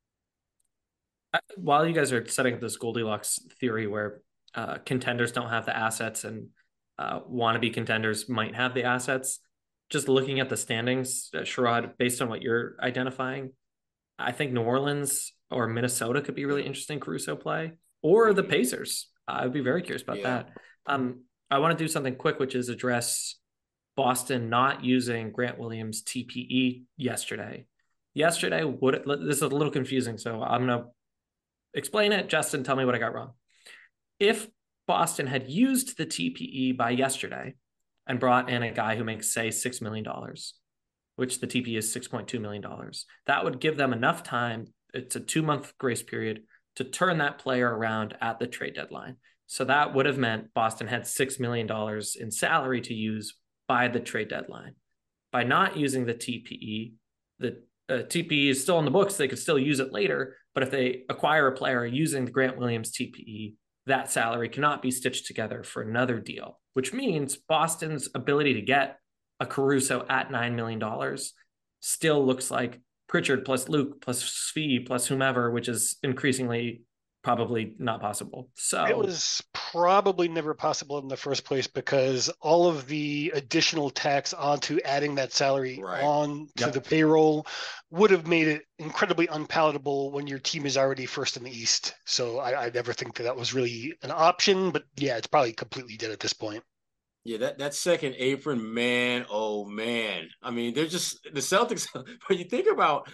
A: While you guys are setting up this Goldilocks theory where uh, contenders don't have the assets and uh, wannabe contenders might have the assets, just looking at the standings, uh, Sherrod, based on what you're identifying, I think New Orleans or Minnesota could be really interesting Caruso play, or the Pacers. I would be very curious about yeah. that. Um, I want to do something quick, which is address Boston not using Grant Williams T P E yesterday. Yesterday, would this is a little confusing, so I'm going to explain it. Justin, tell me what I got wrong. If Boston had used the T P E by yesterday and brought in a guy who makes, say, six million dollars, which the T P E is six point two million dollars, that would give them enough time. It's a two-month grace period to turn that player around at the trade deadline. So that would have meant Boston had six million dollars in salary to use by the trade deadline. By not using the T P E, the uh, T P E is still in the books. They could still use it later. But if they acquire a player using the Grant Williams T P E, that salary cannot be stitched together for another deal, which means Boston's ability to get a Caruso at nine million dollars still looks like Pritchard plus Luke plus Svi plus whomever, which is increasingly probably not possible. So
D: it was probably never possible in the first place because all of the additional tax onto adding that salary right. on to yep. the payroll would have made it incredibly unpalatable when your team is already first in the East. So I, I never think that that was really an option, but yeah, it's probably completely dead at this point.
B: Yeah, that, that second apron, man, oh man. I mean, they're just the Celtics. When you think about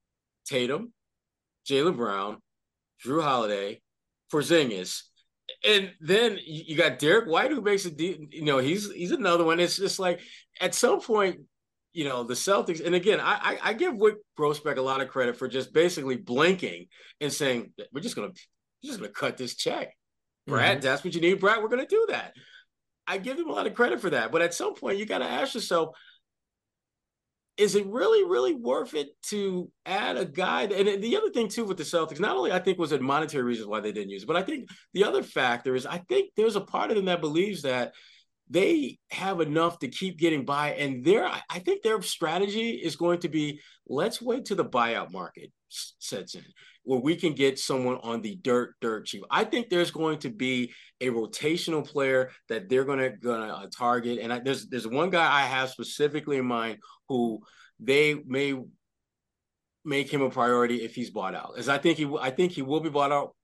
B: Tatum, Jaylen Brown, Drew Holiday, Porzingis, and then you got Derek White who makes a deal. You know, he's he's another one. It's just like at some point, you know, the Celtics. And again, I I, I give Wyc Grousbeck a lot of credit for just basically blinking and saying we're just gonna we're just gonna cut this check, Brad. Mm-hmm. That's what you need, Brad. We're gonna do that. I give him a lot of credit for that. But at some point, you got to ask yourself, is it really, really worth it to add a guy? And the other thing, too, with the Celtics, not only I think was it monetary reasons why they didn't use it, but I think the other factor is I think there's a part of them that believes that they have enough to keep getting by. And their, I think their strategy is going to be, let's wait till the buyout market sets in, where we can get someone on the dirt, dirt cheap. I think there's going to be a rotational player that they're going to gonna uh, target. And I, there's there's one guy I have specifically in mind who they may make him a priority if he's bought out. As I think he, I think he will be bought out.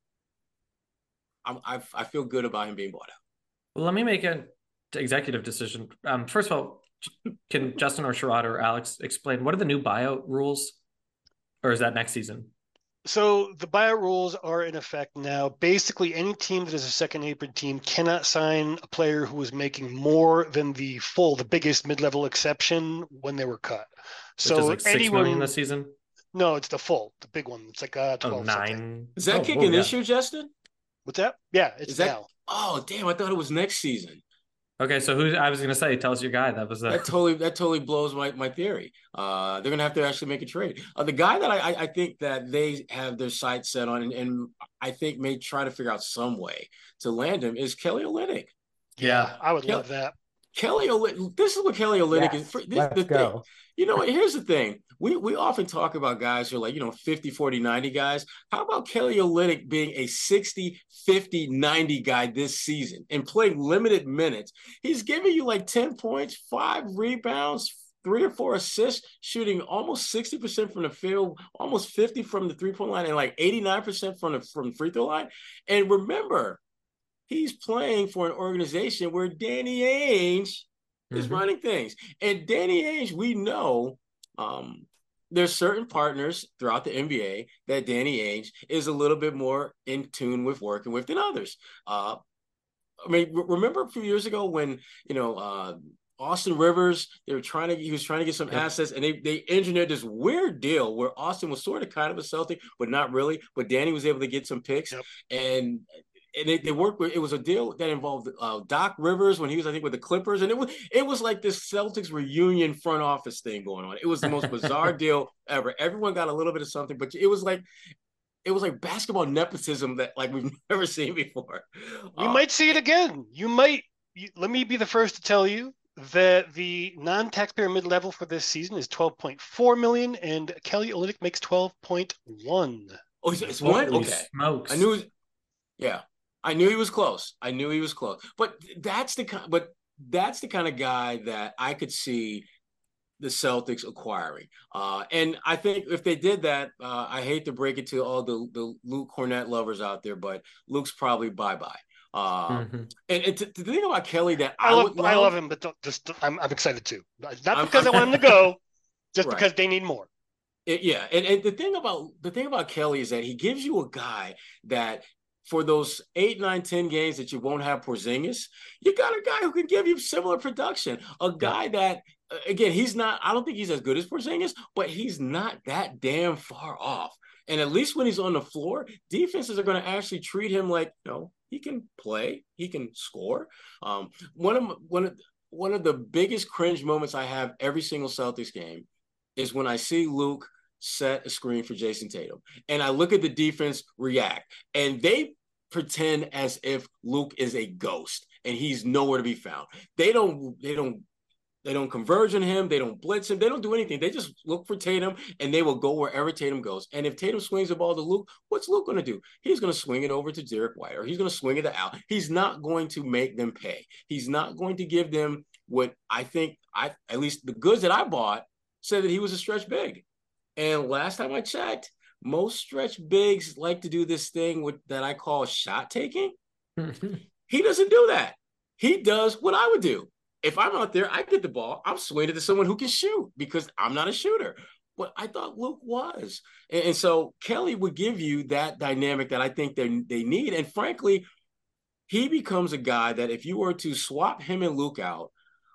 B: I'm, I I feel good about him being bought out.
A: Well, let me make an executive decision. Um, first of all, can Justin or Sherrod or Alex explain what are the new buyout rules, or is that next season?
D: So the buyout rules are in effect now. Basically, any team that is a second apron team cannot sign a player who is making more than the full, the biggest mid-level exception when they were cut.
A: Which
D: so
A: is like six
D: anyone,
A: million this season?
D: No, it's the full, the big one. It's like uh, twelve.
A: Oh, nine.
B: Is that
A: oh,
B: kicking an issue, Justin?
D: What's that? Yeah, it's
B: Is that?
D: now.
B: Oh, damn! I thought it was next season.
A: Okay, so who I was going to say, tell us your guy. That was a...
B: That totally that totally blows my, my theory. Uh, they're gonna have to actually make a trade. Uh, the guy that I I think that they have their sights set on, and, and I think may try to figure out some way to land him is Kelly Olynyk.
A: Yeah,
D: I would
B: Kel-
D: love that.
B: Kelly Olynyk. This is what Kelly Olynyk
C: Yes,
B: is. For, this,
C: let's
B: the
C: go.
B: thing. You know, here's the thing. We we often talk about guys who are like, you know, fifty, forty, ninety guys. How about Kelly Olynyk being a sixty, fifty, ninety guy this season and playing limited minutes? He's giving you like ten points, five rebounds, three or four assists, shooting almost sixty percent from the field, almost fifty from the three-point line, and like eighty-nine percent from the from the free throw line. And remember, he's playing for an organization where Danny Ainge is mm-hmm. running things. And Danny Ainge, we know um, there's certain partners throughout the N B A that Danny Ainge is a little bit more in tune with working with than others. Uh, I mean, remember a few years ago when, you know, uh, Austin Rivers, they were trying to, he was trying to get some yeah. assets, and they they engineered this weird deal where Austin was sort of kind of a Celtic, but not really. But Danny was able to get some picks. Yep. And And they, they worked with, it was a deal that involved uh, Doc Rivers when he was, I think, with the Clippers. And it was it was like this Celtics reunion front office thing going on. It was the most bizarre deal ever. Everyone got a little bit of something, but it was like, it was like basketball nepotism that like we've never seen before.
D: We
B: uh,
D: might see it again. You might, you, let me be the first to tell you that the non-taxpayer mid-level for this season is twelve point four million dollars and Kelly Olynyk makes twelve point one.
B: Oh, it's, it's one?
A: Holy
B: Okay.
A: Smokes.
B: I knew, it, yeah. I knew he was close. I knew he was close. But that's the kind. But that's the kind of guy that I could see the Celtics acquiring. Uh, and I think if they did that, uh, I hate to break it to all the the Luke Kornet lovers out there, but Luke's probably bye bye. Uh, mm-hmm. And, and to, to think about Kelly, that I,
D: I love,
B: would love,
D: I love him, but just I'm I'm excited too. Not
B: I'm,
D: because
B: I'm,
D: I want him to go, just
B: right.
D: because they need more.
B: It, yeah, and, and the thing about the thing about Kelly is that he gives you a guy that, for those eight, nine, ten games that you won't have Porzingis, you got a guy who can give you similar production. A guy yeah. that, again, he's not, I don't think he's as good as Porzingis, but he's not that damn far off. And at least when he's on the floor, defenses are going to actually treat him like, you know, he can play, he can score. Um, one of one of one of the biggest cringe moments I have every single Celtics game is when I see Luke set a screen for Jason Tatum, and I look at the defense react, and they pretend as if Luke is a ghost and he's nowhere to be found. They don't, they don't, they don't converge on him. They don't blitz him. They don't do anything. They just look for Tatum and they will go wherever Tatum goes. And if Tatum swings the ball to Luke, what's Luke going to do? He's going to swing it over to Derek White, or he's going to swing it to Al. He's not going to make them pay. He's not going to give them what I think, I at least the goods that I bought said that he was a stretch big. And last time I checked, most stretch bigs like to do this thing with that I call shot taking. He doesn't do that. He does what I would do. If I'm out there, I get the ball, I'm swinging it to someone who can shoot because I'm not a shooter. But I thought Luke was. And, and so Kelly would give you that dynamic that I think they they need. And frankly, he becomes a guy that if you were to swap him and Luke out,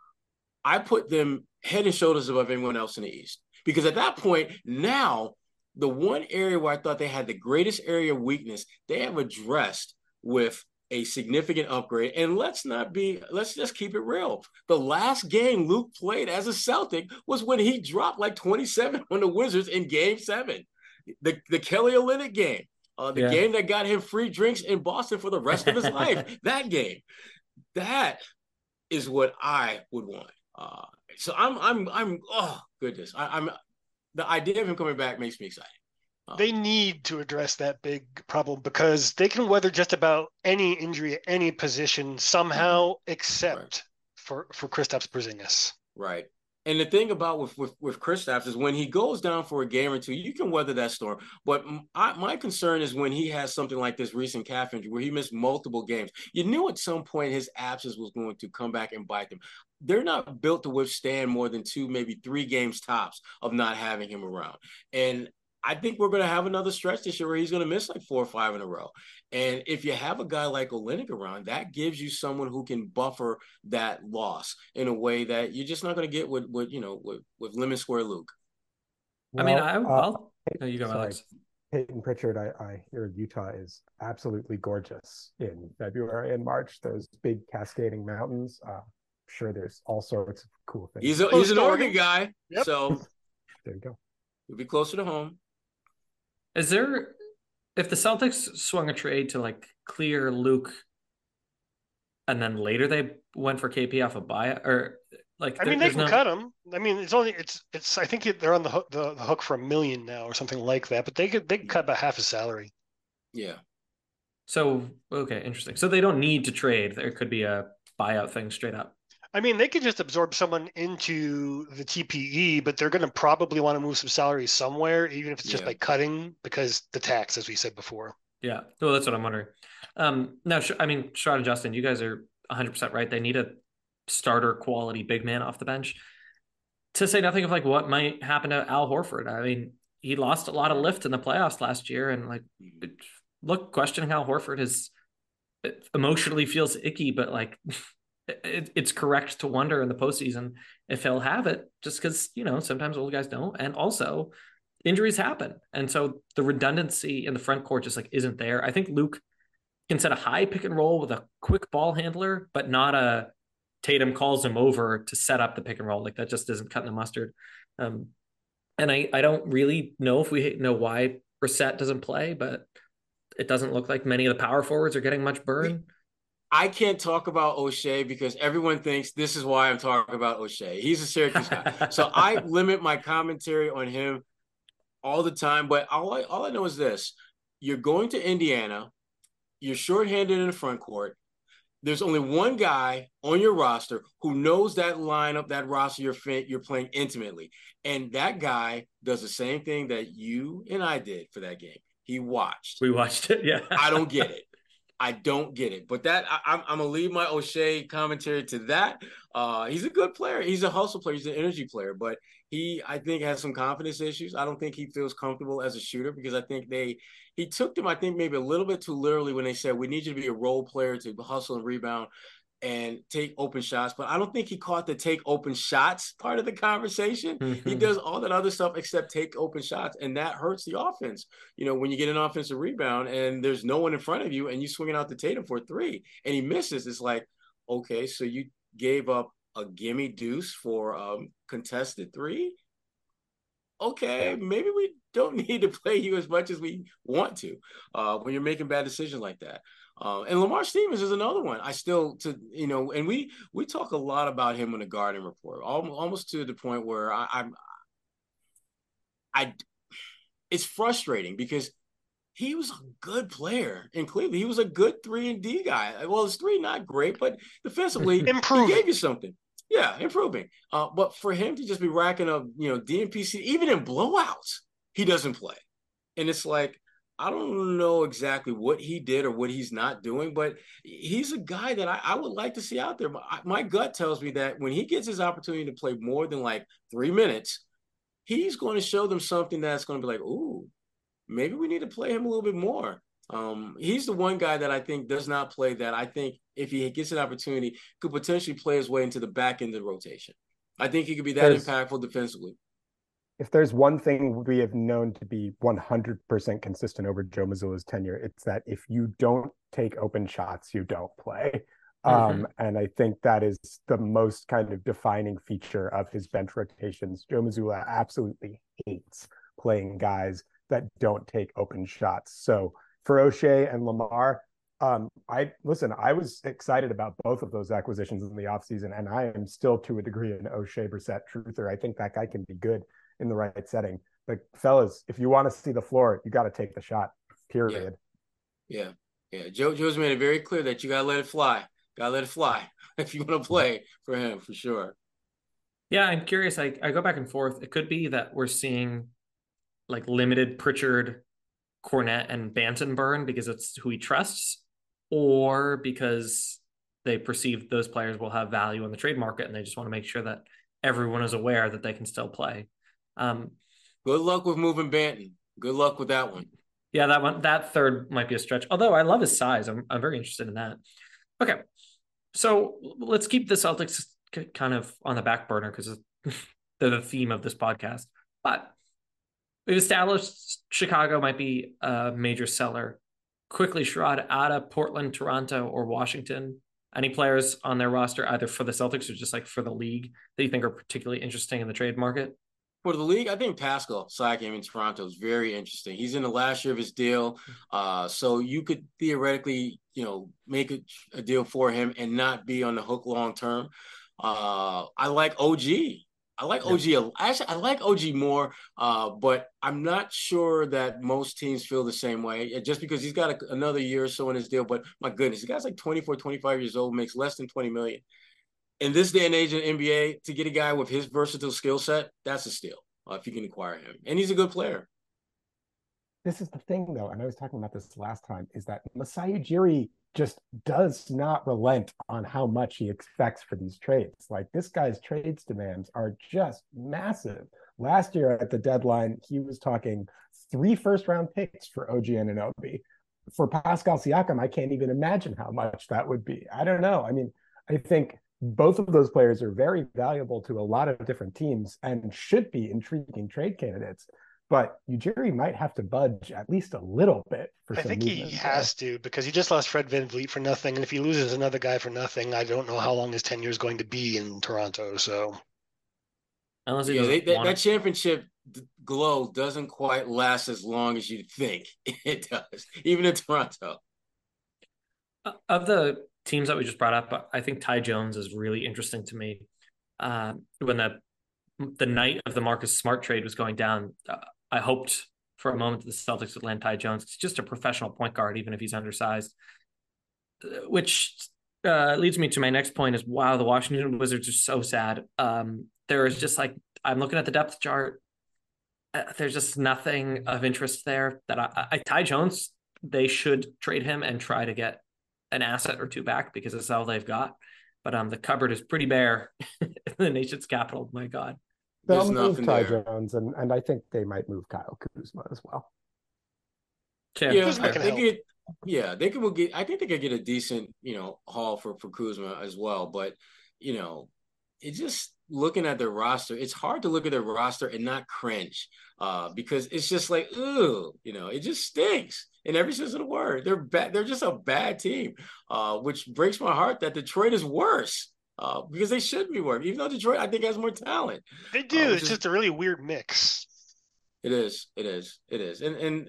B: I put them head and shoulders above anyone else in the East. Because at that point, now, the one area where I thought they had the greatest area of weakness, they have addressed with a significant upgrade. And let's not be, let's just keep it real. The last game Luke played as a Celtic was when he dropped like twenty-seven on the Wizards in game seven. The, the Kelly Olynyk game, uh, the yeah. game that got him free drinks in Boston for the rest of his life. That game, that is what I would want. Uh, so I'm, I'm, I'm, oh goodness. I, I'm, the idea of him coming back makes me excited. Um,
D: they need to address that big problem because they can weather just about any injury at any position somehow, except right. for, for Kristaps Porzingis.
B: Right. And the thing about with, with, with Kristaps is when he goes down for a game or two, you can weather that storm. But I, my concern is when he has something like this recent calf injury where he missed multiple games. You knew at some point his absence was going to come back and bite them. They're not built to withstand more than two, maybe three games tops of not having him around. And I think we're going to have another stretch this year where he's going to miss like four or five in a row. And if you have a guy like Olynyk around, that gives you someone who can buffer that loss in a way that you're just not going to get with, with you know, with, with Lemon Square Luke.
A: Well, I mean, I, I'll, uh, no, you go,
C: sorry.
A: Alex.
C: Peyton Pritchard, I, I hear Utah is absolutely gorgeous in February and March. Those big cascading mountains. Uh, I'm sure there's all sorts of cool things.
B: He's a,
D: Close
B: he's an
D: to
B: Oregon
D: Oregon.
B: guy,
D: Yep.
B: so
C: There you go.
B: he'll be closer to home.
A: Is there, if the Celtics swung a trade to like clear Luke, and then later they went for K P off a buyout, or like
D: I
A: there-
D: mean, they
A: there's
D: can
A: no,
D: cut him. I mean, it's only it's it's. I think they're on the hook the, the hook for a million now or something like that. But they could they could cut about half his salary.
B: Yeah.
A: so okay, interesting. So they don't need to trade. There could be a buyout thing straight up.
D: I mean, they could just absorb someone into the T P E, but they're going to probably want to move some salary somewhere, even if it's just
B: Yeah.
D: by cutting, because the tax, as we said before.
A: Yeah. Well, that's what I'm wondering. Um, now, Sh- I mean, Sherrod and Justin, you guys are one hundred percent right. They need a starter quality big man off the bench. To say nothing of like what might happen to Al Horford. I mean, he lost a lot of lift in the playoffs last year, and like, it, look, questioning Al Horford is it emotionally feels icky, but like, it, it's correct to wonder in the postseason if he'll have it, just because you know sometimes old guys don't, and also injuries happen, and so the redundancy in the front court just like isn't there. I think Luke can set a high pick and roll with a quick ball handler, but not a Tatum calls him over to set up the pick and roll. Like that just isn't cutting the mustard. Um, and I, I don't really know if we know why Brissett doesn't play, but it doesn't look like many of the power forwards are getting much burn.
B: I can't talk about O'Shea because everyone thinks this is why I'm talking about O'Shea. He's a Syracuse guy. So I limit my commentary on him all the time. But all I, all I know is this. You're going to Indiana. You're shorthanded in the front court. There's only one guy on your roster who knows that lineup, that roster you're fit, you're playing intimately. And that guy does the same thing that you and I did for that game. He watched.
A: We watched it, yeah.
B: I don't get it. I don't get it. But that I, I'm, I'm gonna leave my O'Shea commentary to that. Uh, he's a good player. He's a hustle player. He's an energy player. But he, I think, has some confidence issues. I don't think he feels comfortable as a shooter because I think they he took them, I think, maybe a little bit too literally when they said we need you to be a role player to hustle and rebound and take open shots. But I don't think he caught the take open shots part of the conversation.
A: Mm-hmm.
B: He does all that other stuff except take open shots, and that hurts the offense. You know, when you get an offensive rebound and there's no one in front of you and you swinging out the Tatum for a three and he misses, it's like, okay, so you gave up a gimme deuce for um contested three? Okay, maybe we don't need to play you as much as we want to uh, when you're making bad decisions like that. Uh, and Lamar Stevens is another one. I still, to you know, and we we talk a lot about him in the Garden Report, almost, almost to the point where I, I'm, I, it's frustrating because he was a good player in Cleveland. He was a good three and D guy. Well, his three not great, but defensively,
D: Improving.
B: he gave you something. Yeah, improving. Uh, but for him to just be racking up, you know, D N P C, even in blowouts, he doesn't play. And it's like, I don't know exactly what he did or what he's not doing, but he's a guy that I, I would like to see out there. My, my gut tells me that when he gets his opportunity to play more than like three minutes, he's going to show them something that's going to be like, ooh, maybe we need to play him a little bit more. Um, he's the one guy that I think does not play that I think if he gets an opportunity could potentially play his way into the back end of the rotation. I think he could be that
C: There's,
B: impactful defensively.
C: If there's one thing we have known to be one hundred percent consistent over Joe Mazzulla's tenure, it's that if you don't take open shots, you don't play. Mm-hmm. Um, and I think that is the most kind of defining feature of his bench rotations. Joe Mazzulla absolutely hates playing guys that don't take open shots. So for O'Shea and Lamar, um, I listen, I was excited about both of those acquisitions in the offseason, and I am still to a degree an O'Shea Brissett truther. I think that guy can be good in the right setting. But fellas, if you want to see the floor, you got to take the shot, period.
B: Yeah. Yeah. yeah. Joe Joe's made it very clear that you got to let it fly. Got to let it fly if you want to play for him, for sure.
A: Yeah, I'm curious. I, I go back and forth. It could be that we're seeing like limited Pritchard, Cornette, and Banton burn because it's who he trusts, or because they perceive those players will have value in the trade market and they just want to make sure that everyone is aware that they can still play. Um,
B: Good luck with moving Banton. Good luck with that one.
A: Yeah, that one, that third might be a stretch. Although I love his size. I'm I'm very interested in that. Okay. So let's keep the Celtics kind of on the back burner because they're the theme of this podcast. But we've established Chicago might be a major seller. Quickly, Sherrod, out of Portland, Toronto, or Washington, any players on their roster, either for the Celtics or just like for the league, that you think are particularly interesting in the trade market?
B: For the league, I think Pascal Siakam in Toronto is very interesting. He's in the last year of his deal, uh, so you could theoretically, you know, make a, a deal for him and not be on the hook long term. Uh, I like O G. I like O G. Actually, I like O G more, uh, but I'm not sure that most teams feel the same way. Just because he's got a, another year or so in his deal, but my goodness, the guy's like twenty-four, twenty-five years old, makes less than twenty million. In this day and age in the N B A, to get a guy with his versatile skill set, that's a steal uh, if you can acquire him. And he's a good player.
C: This is the thing, though, and I was talking about this last time, is that Masai Ujiri just does not relent on how much he expects for these trades. Like, this guy's trades demands are just massive. Last year at the deadline, he was talking three first-round picks for O G Anunoby. For Pascal Siakam, I can't even imagine how much that would be. I don't know. I mean, I think both of those players are very valuable to a lot of different teams and should be intriguing trade candidates. But Ujiri might have to budge at least a little bit for
D: I
C: some
D: think he has to, because he just lost Fred VanVleet for nothing. And if he loses another guy for nothing, I don't know how long his tenure is going to be in Toronto. So,
A: Unless he
B: yeah, they,
A: doesn't
B: that,
A: want
B: that
A: to.
B: championship glow doesn't quite last as long as you think it does, even in Toronto.
A: Of the teams that we just brought up, I think Ty Jones is really interesting to me. Uh, when the the night of the Marcus Smart trade was going down, uh, I hoped for a moment that the Celtics would land Ty Jones. It's just a professional point guard, even if he's undersized. Which uh, leads me to my next point is, wow, the Washington Wizards are so sad. Um, there is just like, I'm looking at the depth chart. Uh, there's just nothing of interest there that I, I Ty Jones, they should trade him and try to get an asset or two back because that's all they've got. But um, the cupboard is pretty bare in the nation's capital. My God.
C: They'll
B: There's
C: move
B: nothing
C: Ty
B: there.
C: Jones, and, and I think they might move Kyle Kuzma as well.
A: Okay.
B: Yeah,
D: Kuzma can
B: they
D: help.
B: get. Yeah, they could get. I think they could get a decent, you know, haul for for Kuzma as well. But you know, it just looking at their roster, it's hard to look at their roster and not cringe, uh, because it's just like, ooh, you know, it just stinks in every sense of the word. They're bad. They're just a bad team, uh, which breaks my heart that Detroit is worse. Uh, because they should be worse, even though Detroit, I think, has more talent.
D: They do.
B: Uh,
D: it's
B: is,
D: just a really weird mix.
B: It is. It is. It is. And and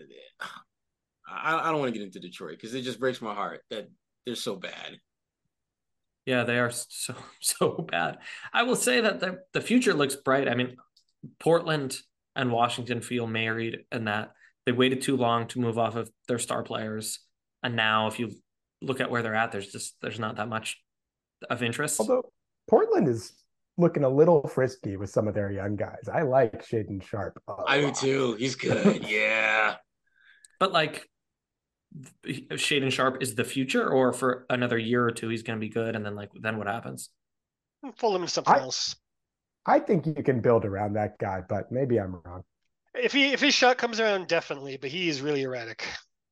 B: I, I don't want to get into Detroit because it just breaks my heart that they're so bad.
A: Yeah, they are so so bad. I will say that the, the future looks bright. I mean, Portland and Washington feel married in that they waited too long to move off of their star players. And now if you look at where they're at, there's just there's not that much of interest.
C: Although Portland is looking a little frisky with some of their young guys. I like Shaden Sharp.
B: I do too. He's good. Yeah.
A: But like Shaden Sharp is the future, or for another year or two he's going to be good, and then like then what happens?
D: Fold him into something
C: I,
D: else.
C: I think you can build around that guy, but maybe I'm wrong.
D: If he if his shot comes around, definitely. But he is really erratic.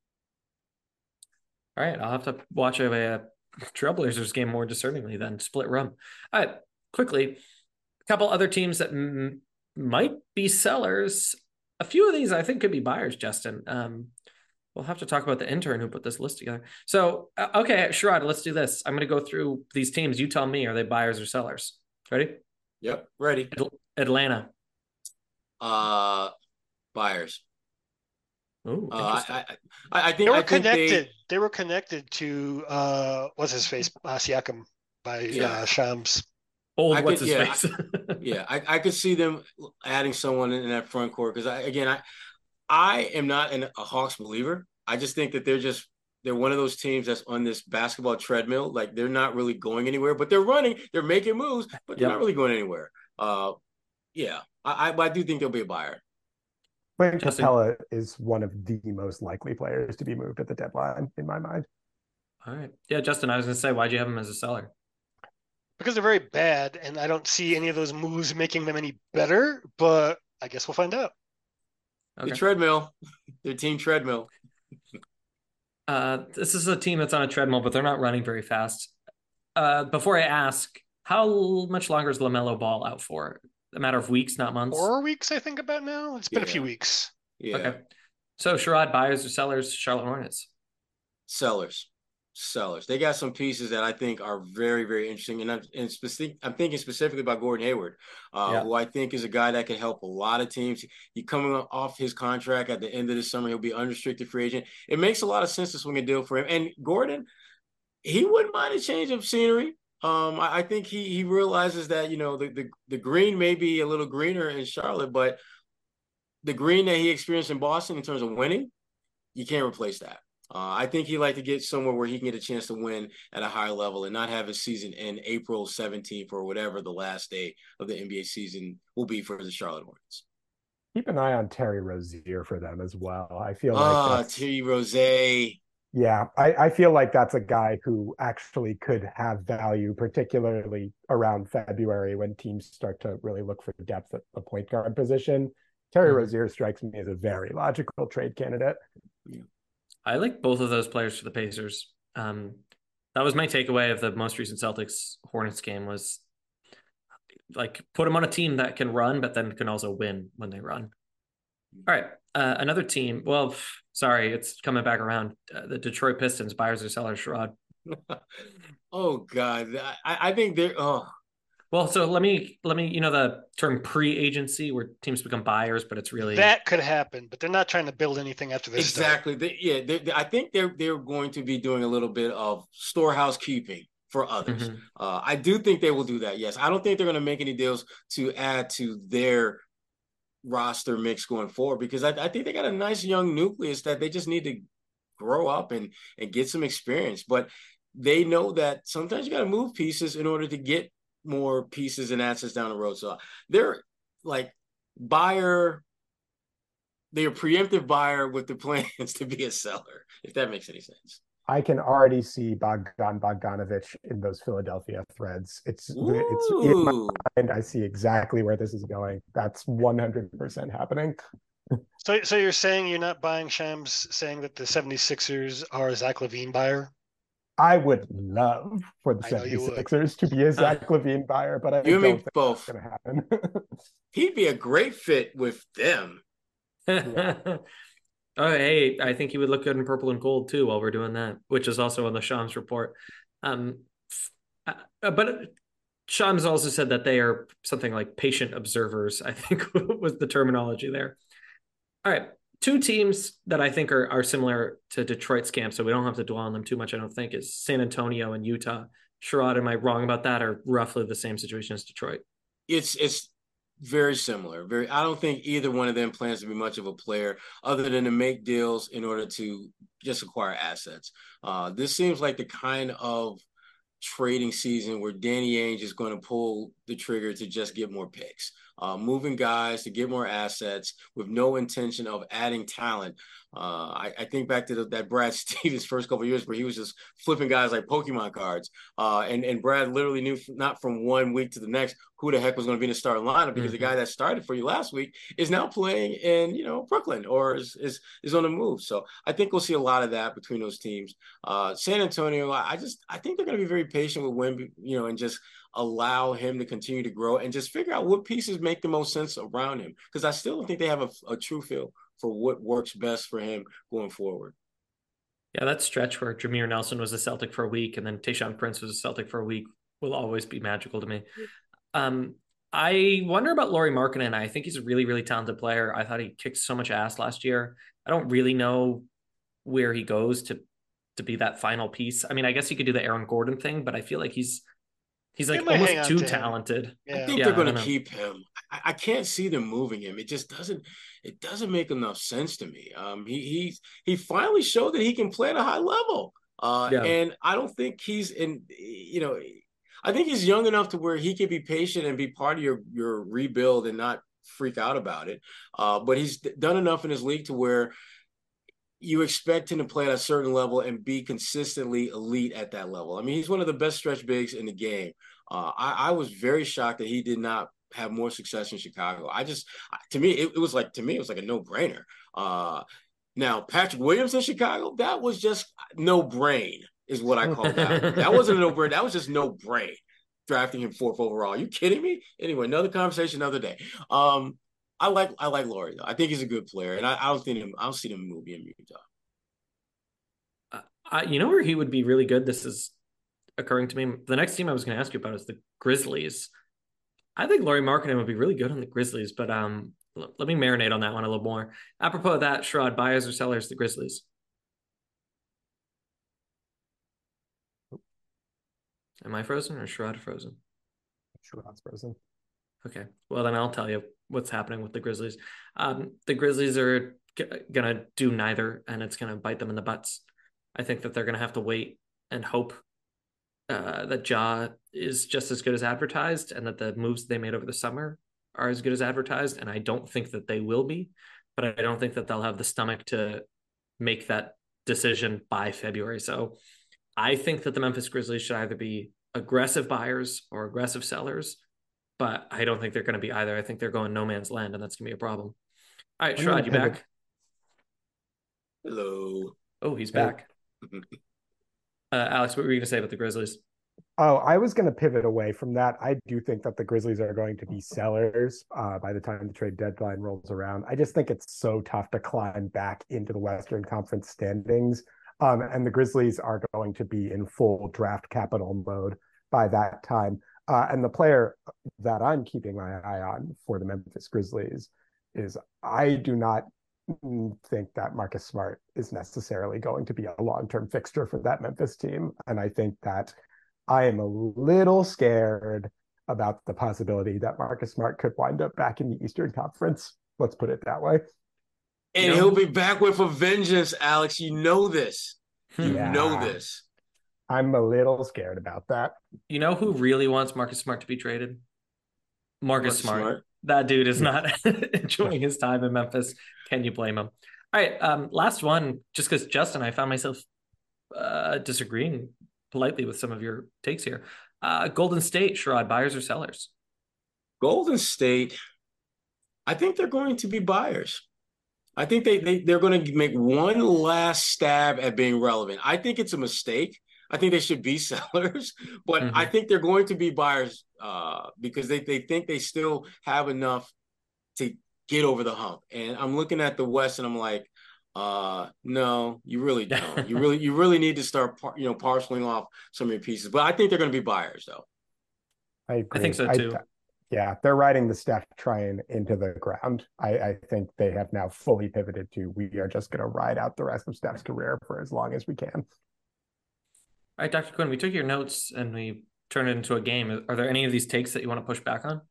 A: All right, I'll have to watch a, a Trailblazers game more discerningly than split room. All right, quickly, a couple other teams that m- might be sellers. A few of these I think could be buyers, Justin. Um, we'll have to talk about the intern who put this list together. So, uh, okay, Sherrod, let's do this. I'm going to go through these teams. You tell me, are they buyers or sellers? Ready?
B: Yep. Ready.
A: Atlanta.
B: Uh, buyers.
A: Ooh,
B: Uh,
A: interesting.
B: I, I, I think
D: They were
B: I think
D: connected.
B: They,
D: They were connected to uh, what's his face, uh, Siakam by
B: Yeah.
D: uh, Shams.
A: Old,
B: I
A: what's
B: could-
A: his
B: yeah,
A: face?
B: yeah, I, I could see them adding someone in that front court because I again I I am not an, a Hawks believer. I just think that they're just they're one of those teams that's on this basketball treadmill. Like they're not really going anywhere, but they're running, they're making moves, but they're
A: Yep.
B: not really going anywhere. Uh, yeah, I, I, I do think they'll be a buyer.
C: Clint
A: Justin.
C: Capella is one of the most likely players to be moved at the deadline, in my mind.
A: All right. Yeah, Justin, I was going to say, why'd you have him as a seller?
D: Because they're very bad, and I don't see any of those moves making them any better, but I guess we'll find out.
B: The
A: Okay.
B: treadmill, their team treadmill.
A: Uh, this is a team that's on a treadmill, but they're not running very fast. Uh, before I ask, how much longer is LaMelo Ball out for? a matter of weeks, not months.
D: Four weeks, I think, about now. It's been
B: Yeah.
D: a few weeks.
B: Yeah.
A: Okay. So Sherrod, buyers or sellers, Charlotte Hornets?
B: Sellers. Sellers. They got some pieces that I think are very, very interesting. And I'm, and specific, I'm thinking specifically about Gordon Hayward, uh,
A: Yeah.
B: who I think is a guy that can help a lot of teams. He coming off his contract at the end of the summer. He'll be unrestricted free agent. It makes a lot of sense to swing a deal for him. And Gordon, he wouldn't mind a change of scenery. Um, I, I think he he realizes that, you know, the, the the green may be a little greener in Charlotte, but the green that he experienced in Boston in terms of winning, you can't replace that. Uh, I think he'd like to get somewhere where he can get a chance to win at a higher level and not have his season end April seventeenth or whatever the last day of the N B A season will be for the Charlotte Hornets.
C: Keep an eye on Terry Rozier for them as well. I feel
B: Ah,
C: like
B: Terry Rozier.
C: Yeah, I, I feel like that's a guy who actually could have value, particularly around February when teams start to really look for depth at the point guard position. Terry
A: Mhm.
C: Rozier strikes me as a very logical trade candidate.
A: I like both of those players for the Pacers. Um, that was my takeaway of the most recent Celtics Hornets game was like put them on a team that can run, but then can also win when they run. All right. Uh, another team. Well, pff, sorry, it's coming back around. Uh, the Detroit Pistons, buyers or sellers, Sherrod.
B: Oh God, I, I think they're. Oh,
A: Well, so let me let me you know the term pre-agency where teams become buyers, but it's really
D: That could happen, but they're not trying to build anything after this. start.
B: exactly. They, yeah, they, they- I think they're they're going to be doing a little bit of storehouse keeping for others.
A: Mhm.
B: Uh, I do think they will do that. Yes, I don't think they're going to make any deals to add to their roster mix going forward because I, I think they got a nice young nucleus that they just need to grow up and and get some experience. But they know that sometimes you got to move pieces in order to get more pieces and assets down the road. So they're like buyer, they're a preemptive buyer with the plans to be a seller, if that makes any sense.
C: I can already see Bogdan Bogdanovic in those Philadelphia threads. It's it's in my
B: Ooh.
C: mind. I see exactly where this is going. That's one hundred percent happening.
D: So, so you're saying you're not buying Shams saying that the 76ers are a Zach LaVine buyer?
C: I would love for the
D: I know you would.
C: 76ers to be a Zach LaVine buyer, but I
B: You and
C: don't
B: me
C: think
B: both.
C: that's going to happen.
B: He'd be a great fit with them.
A: Oh, hey, I think he would look good in purple and gold too while we're doing that, which is also in the Shams report. Um, uh, but Shams also said that they are something like patient observers, I think was the terminology there. All right. Two teams that I think are, are similar to Detroit's camp, so we don't have to dwell on them too much, I don't think, is San Antonio and Utah. Sherrod, am I wrong about that, or roughly the same situation as Detroit?
B: It's it's very similar. Very. I don't think either one of them plans to be much of a player other than to make deals in order to just acquire assets. Uh, this seems like the kind of trading season where Danny Ainge is going to pull the trigger to just get more picks, uh, moving guys to get more assets with no intention of adding talent. Uh, I, I think back to the, that Brad Stevens first couple of years where he was just flipping guys like Pokemon cards. Uh, and, and Brad literally knew not from one week to the next who the heck was going to be in the starting lineup because mm-hmm. the guy that started for you last week is now playing in, you know, Brooklyn or is, is, is on the move. So I think we'll see a lot of that between those teams. Uh, San Antonio, I just, I think they're going to be very patient with Wemby, you know, and just allow him to continue to grow and just figure out what pieces make the most sense around him. Because I still don't think they have a, a true feel for what works best for him going forward.
A: Yeah, that stretch where Jameer Nelson was a Celtic for a week and then Tayshaun Prince was a Celtic for a week will always be magical to me. Um, I wonder about Lauri Markkanen. I think he's a really, really talented player. I thought he kicked so much ass last year. I don't really know where he goes to to be that final piece. I mean, I guess he could do the Aaron Gordon thing, but I feel like he's he's like almost too to talented.
B: Yeah. I think yeah, they're going to keep him. I, I can't see them moving him. It just doesn't. It doesn't make enough sense to me. Um, he he he finally showed that he can play at a high level. Uh, yeah. And I don't think he's in. You know, I think he's young enough to where he can be patient and be part of your your rebuild and not freak out about it. Uh, but he's done enough in his league to where you expect him to play at a certain level and be consistently elite at that level. I mean, he's one of the best stretch bigs in the game. Uh, I, I was very shocked that he did not have more success in Chicago. I just, to me, it, it was like, to me, it was like a no-brainer. Uh, now, Patrick Williams in Chicago, that was just no brain is what I call that. That wasn't a no-brain. That was just no brain. drafting him fourth overall. Are you kidding me? Anyway, another conversation, another day. Um, I like I like Lauri though. I think he's a good player, and I, I don't think him. I don't see him moving in Utah.
A: Uh, I, you know where he would be really good? This is occurring to me. The next team I was going to ask you about is the Grizzlies. I think Lauri Markkanen would be really good on the Grizzlies, but um, l- let me marinate on that one a little more. Apropos of that, Sherrod, buyers or sellers, the Grizzlies? Am I frozen or Sherrod frozen?
C: Sherrod's frozen.
A: Okay, well then I'll tell you what's happening with the Grizzlies. Um, the Grizzlies are g- gonna do neither, and it's gonna bite them in the butts. I think that they're gonna have to wait and hope uh, that Ja is just as good as advertised, and that the moves they made over the summer are as good as advertised. And I don't think that they will be, but I don't think that they'll have the stomach to make that decision by February. So I think that the Memphis Grizzlies should either be aggressive buyers or aggressive sellers, but I don't think they're going to be either. I think they're going no man's land, and that's going to be a problem. All right,
C: I'm
A: Sherrod,
C: gonna
A: you
C: pivot.
A: back?
B: Hello.
A: Oh, he's
C: Hey.
A: back. Uh, Alex, what were you going to say about the Grizzlies?
C: Oh, I was going to pivot away from that. I do think that the Grizzlies are going to be sellers uh, by the time the trade deadline rolls around. I just think it's so tough to climb back into the Western Conference standings. Um, and the Grizzlies are going to be in full draft capital mode by that time. Uh, and the player that I'm keeping my eye on for the Memphis Grizzlies is I do not think that Marcus Smart is necessarily going to be a long-term fixture for that Memphis team. And I think that I am a little scared about the possibility that Marcus Smart could wind up back in the Eastern Conference. Let's put it that way.
B: And
A: You know-
B: he'll be back with a vengeance, Alex. You know this. You
C: Yeah.
B: know this.
C: I'm a little scared about that.
A: You know who really wants Marcus Smart to be traded? Marcus,
B: Marcus
A: Smart.
B: Smart.
A: That dude is
C: Yeah.
A: not enjoying his time in Memphis. Can you blame him? All right, um, last one, just because Justin, I found myself uh, disagreeing politely with some of your takes here. Uh, Golden State, Sherrod, buyers or sellers?
B: Golden State, I think they're going to be buyers. I think they, they, they're going to make one last stab at being relevant. I think it's a mistake. I think they should be sellers, but
A: Mhm.
B: I think they're going to be buyers uh, because they, they think they still have enough to get over the hump. And I'm looking at the West and I'm like, uh, no, you really don't. You really, you really need to start, par- you know, parceling off some of your pieces. But I think they're going to be buyers, though.
C: I agree.
A: I think so too.
C: yeah, they're riding the Steph train into the ground. I, I think they have now fully pivoted to we are just going to ride out the rest of Steph's career for as long as we can.
A: All right, Doctor Quinn, we took your notes and we turned it into a game. Are there any of these takes that you want to push back on?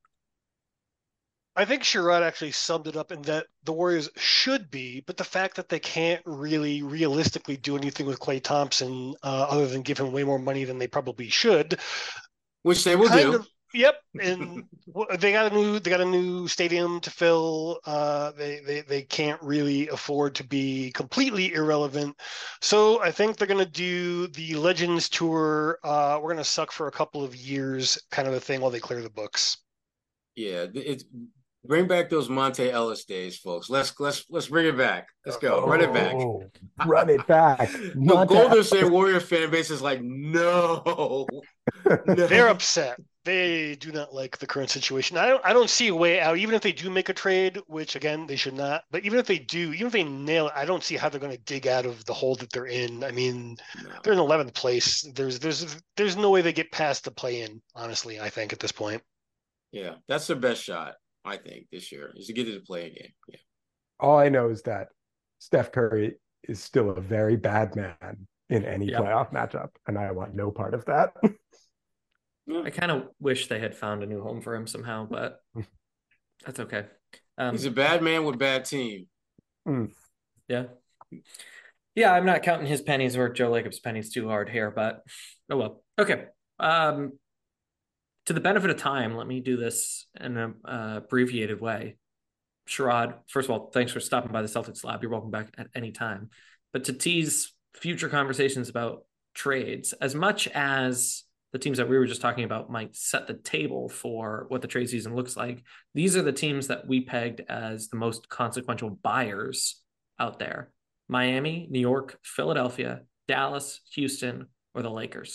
D: I think Sherrod actually summed it up in that the Warriors should be, but the fact that they can't really realistically do anything with Klay Thompson uh, other than give him way more money than they probably should.
B: Which they will
D: Kind
B: do.
D: of, yep, and w- they got a new they got a new stadium to fill. Uh, they they they can't really afford to be completely irrelevant. So I think they're gonna do the Legends tour. Uh, we're gonna suck for a couple of years, kind of a thing, while they clear the books.
B: Yeah, it's bring back those Monte Ellis days, folks. Let's let's let's bring it back. Let's go. Run it back.
C: Oh, run it back.
B: The
C: Monte
B: Golden State Warrior fan base is like, no, no.
D: They're upset. They do not like the current situation. I don't I don't see a way out. Even if they do make a trade, which again they should not, but even if they do, even if they nail it, I don't see how they're going to dig out of the hole that they're in. I mean,
B: No.
D: they're in eleventh place. There's there's there's no way they get past the play in, honestly, I think at this point.
B: Yeah, that's their best shot, I think, this year, is to get to the play-in game. Yeah.
C: All I know is that Steph Curry is still a very bad man in any
A: Yep.
C: playoff matchup, and I want no part of that.
B: Yeah.
A: I kind of wish they had found a new home for him somehow, but that's okay. Um,
B: He's a bad man with bad team.
A: yeah. Yeah, I'm not counting his pennies or Joe Lacob's pennies too hard here, but oh well. Okay. Um, to the benefit of time, let me do this in an uh, abbreviated way. Sherrod, first of all, thanks for stopping by the Celtics Lab. You're welcome back at any time. But to tease future conversations about trades, as much as the teams that we were just talking about might set the table for what the trade season looks like, these are the teams that we pegged as the most consequential buyers out there. Miami, New York, Philadelphia, Dallas, Houston, or the Lakers.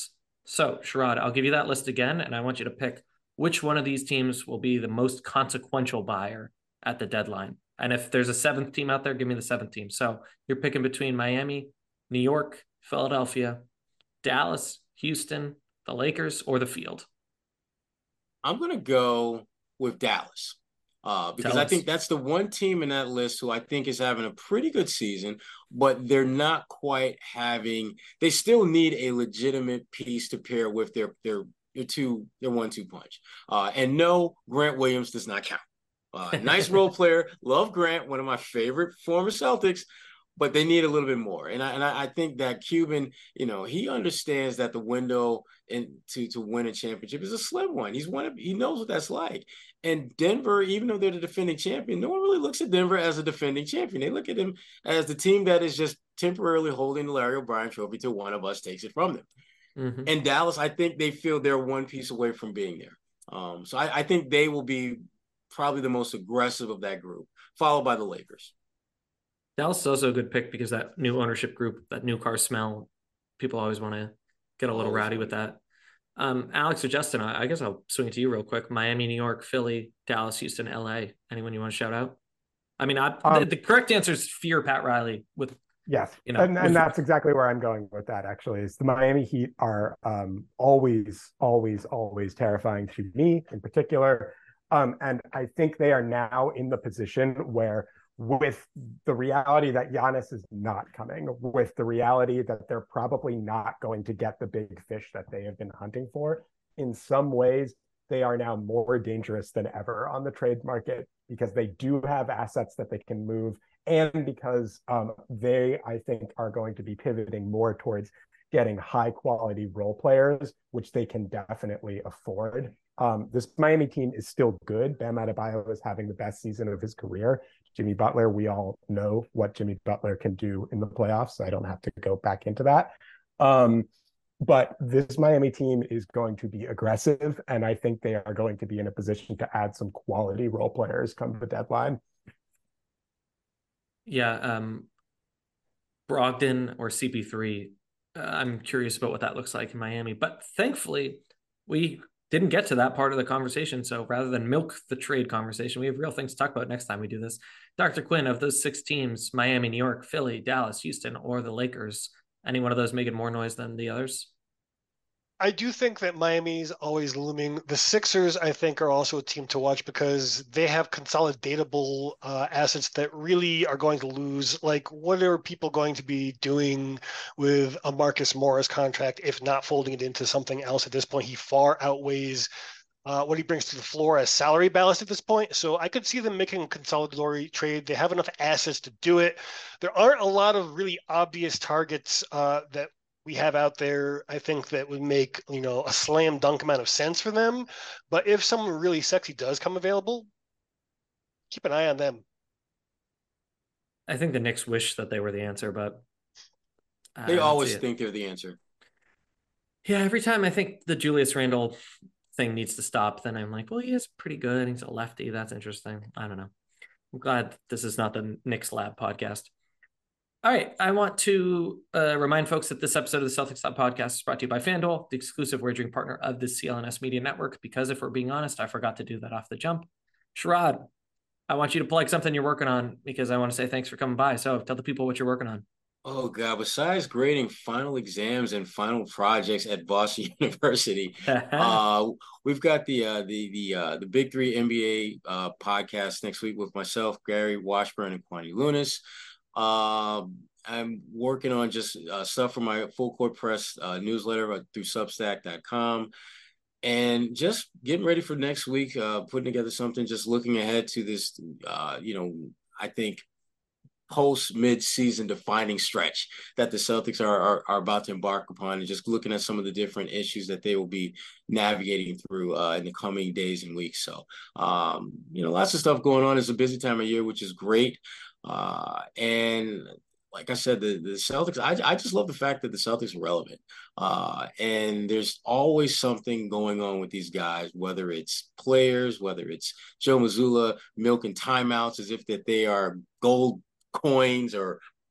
A: So, Sherrod, I'll give you that list again, and I want you to pick which one of these teams will be the most consequential buyer at the deadline. And if there's a seventh team out there, give me the seventh team. So you're picking between Miami, New York, Philadelphia, Dallas, Houston, the Lakers, or the field.
B: I'm going to go with Dallas. Uh, because
A: Tell
B: I
A: us.
B: think that's the one team in that list who I think is having a pretty good season, but they're not quite having. They still need a legitimate piece to pair with their their their two their one two punch. Uh, and no, Grant Williams does not count. Uh, nice role player, love Grant, one of my favorite former Celtics, but they need a little bit more. And I and I, I think that Cuban, you know, he understands that the window in, to to win a championship is a slim one. He's one of, he knows what that's like. And Denver, even though they're the defending champion, no one really looks at Denver as a defending champion. They look at them as the team that is just temporarily holding the Larry O'Brien trophy till one of us takes it from them. Mm-hmm. And Dallas, I think they feel they're one piece away from being there. Um, so I, I think they will be probably the most aggressive of that group, followed by the Lakers.
A: Dallas is also a good pick because that new ownership group, that new car smell, people always want to get a little always rowdy with that. Um, Alex or Justin, I, I guess I'll swing it to you real quick. Miami, New York, Philly, Dallas, Houston, L A. Anyone you want to shout out? I mean, I, um, the, the correct answer is fear Pat Riley with.
C: Yes,
A: you know,
C: and, and
A: with,
C: that's exactly where I'm going with that, actually, is the Miami Heat are um, always, always, always terrifying to me in particular. Um, and I think they are now in the position where, with the reality that Giannis is not coming, with the reality that they're probably not going to get the big fish that they have been hunting for, in some ways, they are now more dangerous than ever on the trade market because they do have assets that they can move, and because um, they, I think, are going to be pivoting more towards getting high quality role players, which they can definitely afford. Um, this Miami team is still good. Bam Adebayo is having the best season of his career. Jimmy Butler, we all know what Jimmy Butler can do in the playoffs, so I don't have to go back into that. Um, but this Miami team is going to be aggressive, and I think they are going to be in a position to add some quality role players come the deadline.
A: Yeah, um, Brogdon or C P three, uh, I'm curious about what that looks like in Miami. But thankfully, we didn't get to that part of the conversation. So rather than milk the trade conversation, we have real things to talk about next time we do this. Doctor Quinn, of those six teams, Miami, New York, Philly, Dallas, Houston, or the Lakers, any one of those making more noise than the others?
D: I do think that Miami's always looming. The Sixers, I think, are also a team to watch because they have consolidatable uh, assets that really are going to lose. Like, what are people going to be doing with a Marcus Morris contract, if not folding it into something else at this point? He far outweighs uh, what he brings to the floor as salary ballast at this point. So I could see them making a consolidatory trade. They have enough assets to do it. There aren't a lot of really obvious targets uh, that we have out there, I think, that would make, you know, a slam dunk amount of sense for them. But if someone really sexy does come available, keep an eye on them.
A: I think the Knicks wish that they were the answer, but
B: they always think they're the answer.
A: Yeah, every time I think the Julius Randle thing needs to stop, then I'm like, well, he is pretty good. He's a lefty. That's interesting. I don't know. I'm glad this is not the Knicks Lab podcast. All right, I want to uh, remind folks that this episode of the Celtics Lab podcast is brought to you by FanDuel, the exclusive wagering partner of the C L N S Media Network, because if we're being honest, I forgot to do that off the jump. Sherrod, I want you to plug something you're working on because I want to say thanks for coming by. So tell the people what you're working on.
B: Oh, God. Besides grading final exams and final projects at Boston University, uh, we've got the uh, the the uh, the Big Three N B A uh, podcast next week with myself, Gary Washburn, and Kwani Lunis. Uh, I'm working on just uh, stuff for my Full Court Press uh, newsletter through Substack dot com, and just getting ready for next week, uh, putting together something, just looking ahead to this, uh, you know, I think post mid-season defining stretch that the Celtics are, are are about to embark upon, and just looking at some of the different issues that they will be navigating through uh, in the coming days and weeks. So, um, you know, lots of stuff going on. It's a busy time of year, which is great. Uh, and like I said, the, the Celtics, I, I just love the fact that the Celtics are relevant. Uh, and there's always something going on with these guys, whether it's players, whether it's Joe Mazzulla milking timeouts as if that they are gold coins or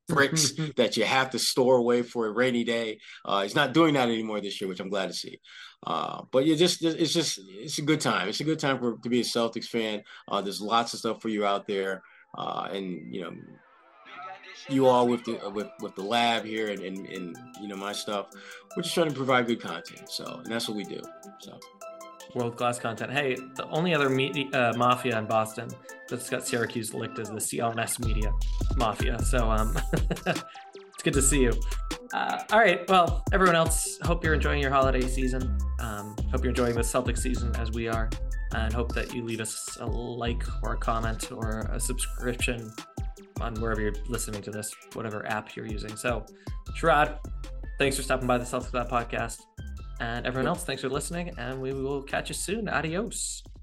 B: bricks that you have to store away for a rainy day. Uh, he's not doing that anymore this year, which I'm glad to see. Uh, but you just, it's just, it's a good time. It's a good time for to be a Celtics fan. Uh, there's lots of stuff for you out there, uh, and you know, you all with the with with the lab here and, and and you know my stuff. We're just trying to provide good content. So, and that's what we do. So.
A: World-class content. Hey, the only other me- uh, mafia in Boston that's got Syracuse licked is the C L N S Media Mafia. So um, it's good to see you. Uh, all right. Well, everyone else, hope you're enjoying your holiday season. Um, hope you're enjoying the Celtics season as we are, and hope that you leave us a like or a comment or a subscription on wherever you're listening to this, whatever app you're using. So, Sherrod, thanks for stopping by the Celtics Lab podcast. And everyone else, thanks for listening, and we will catch you soon. Adios.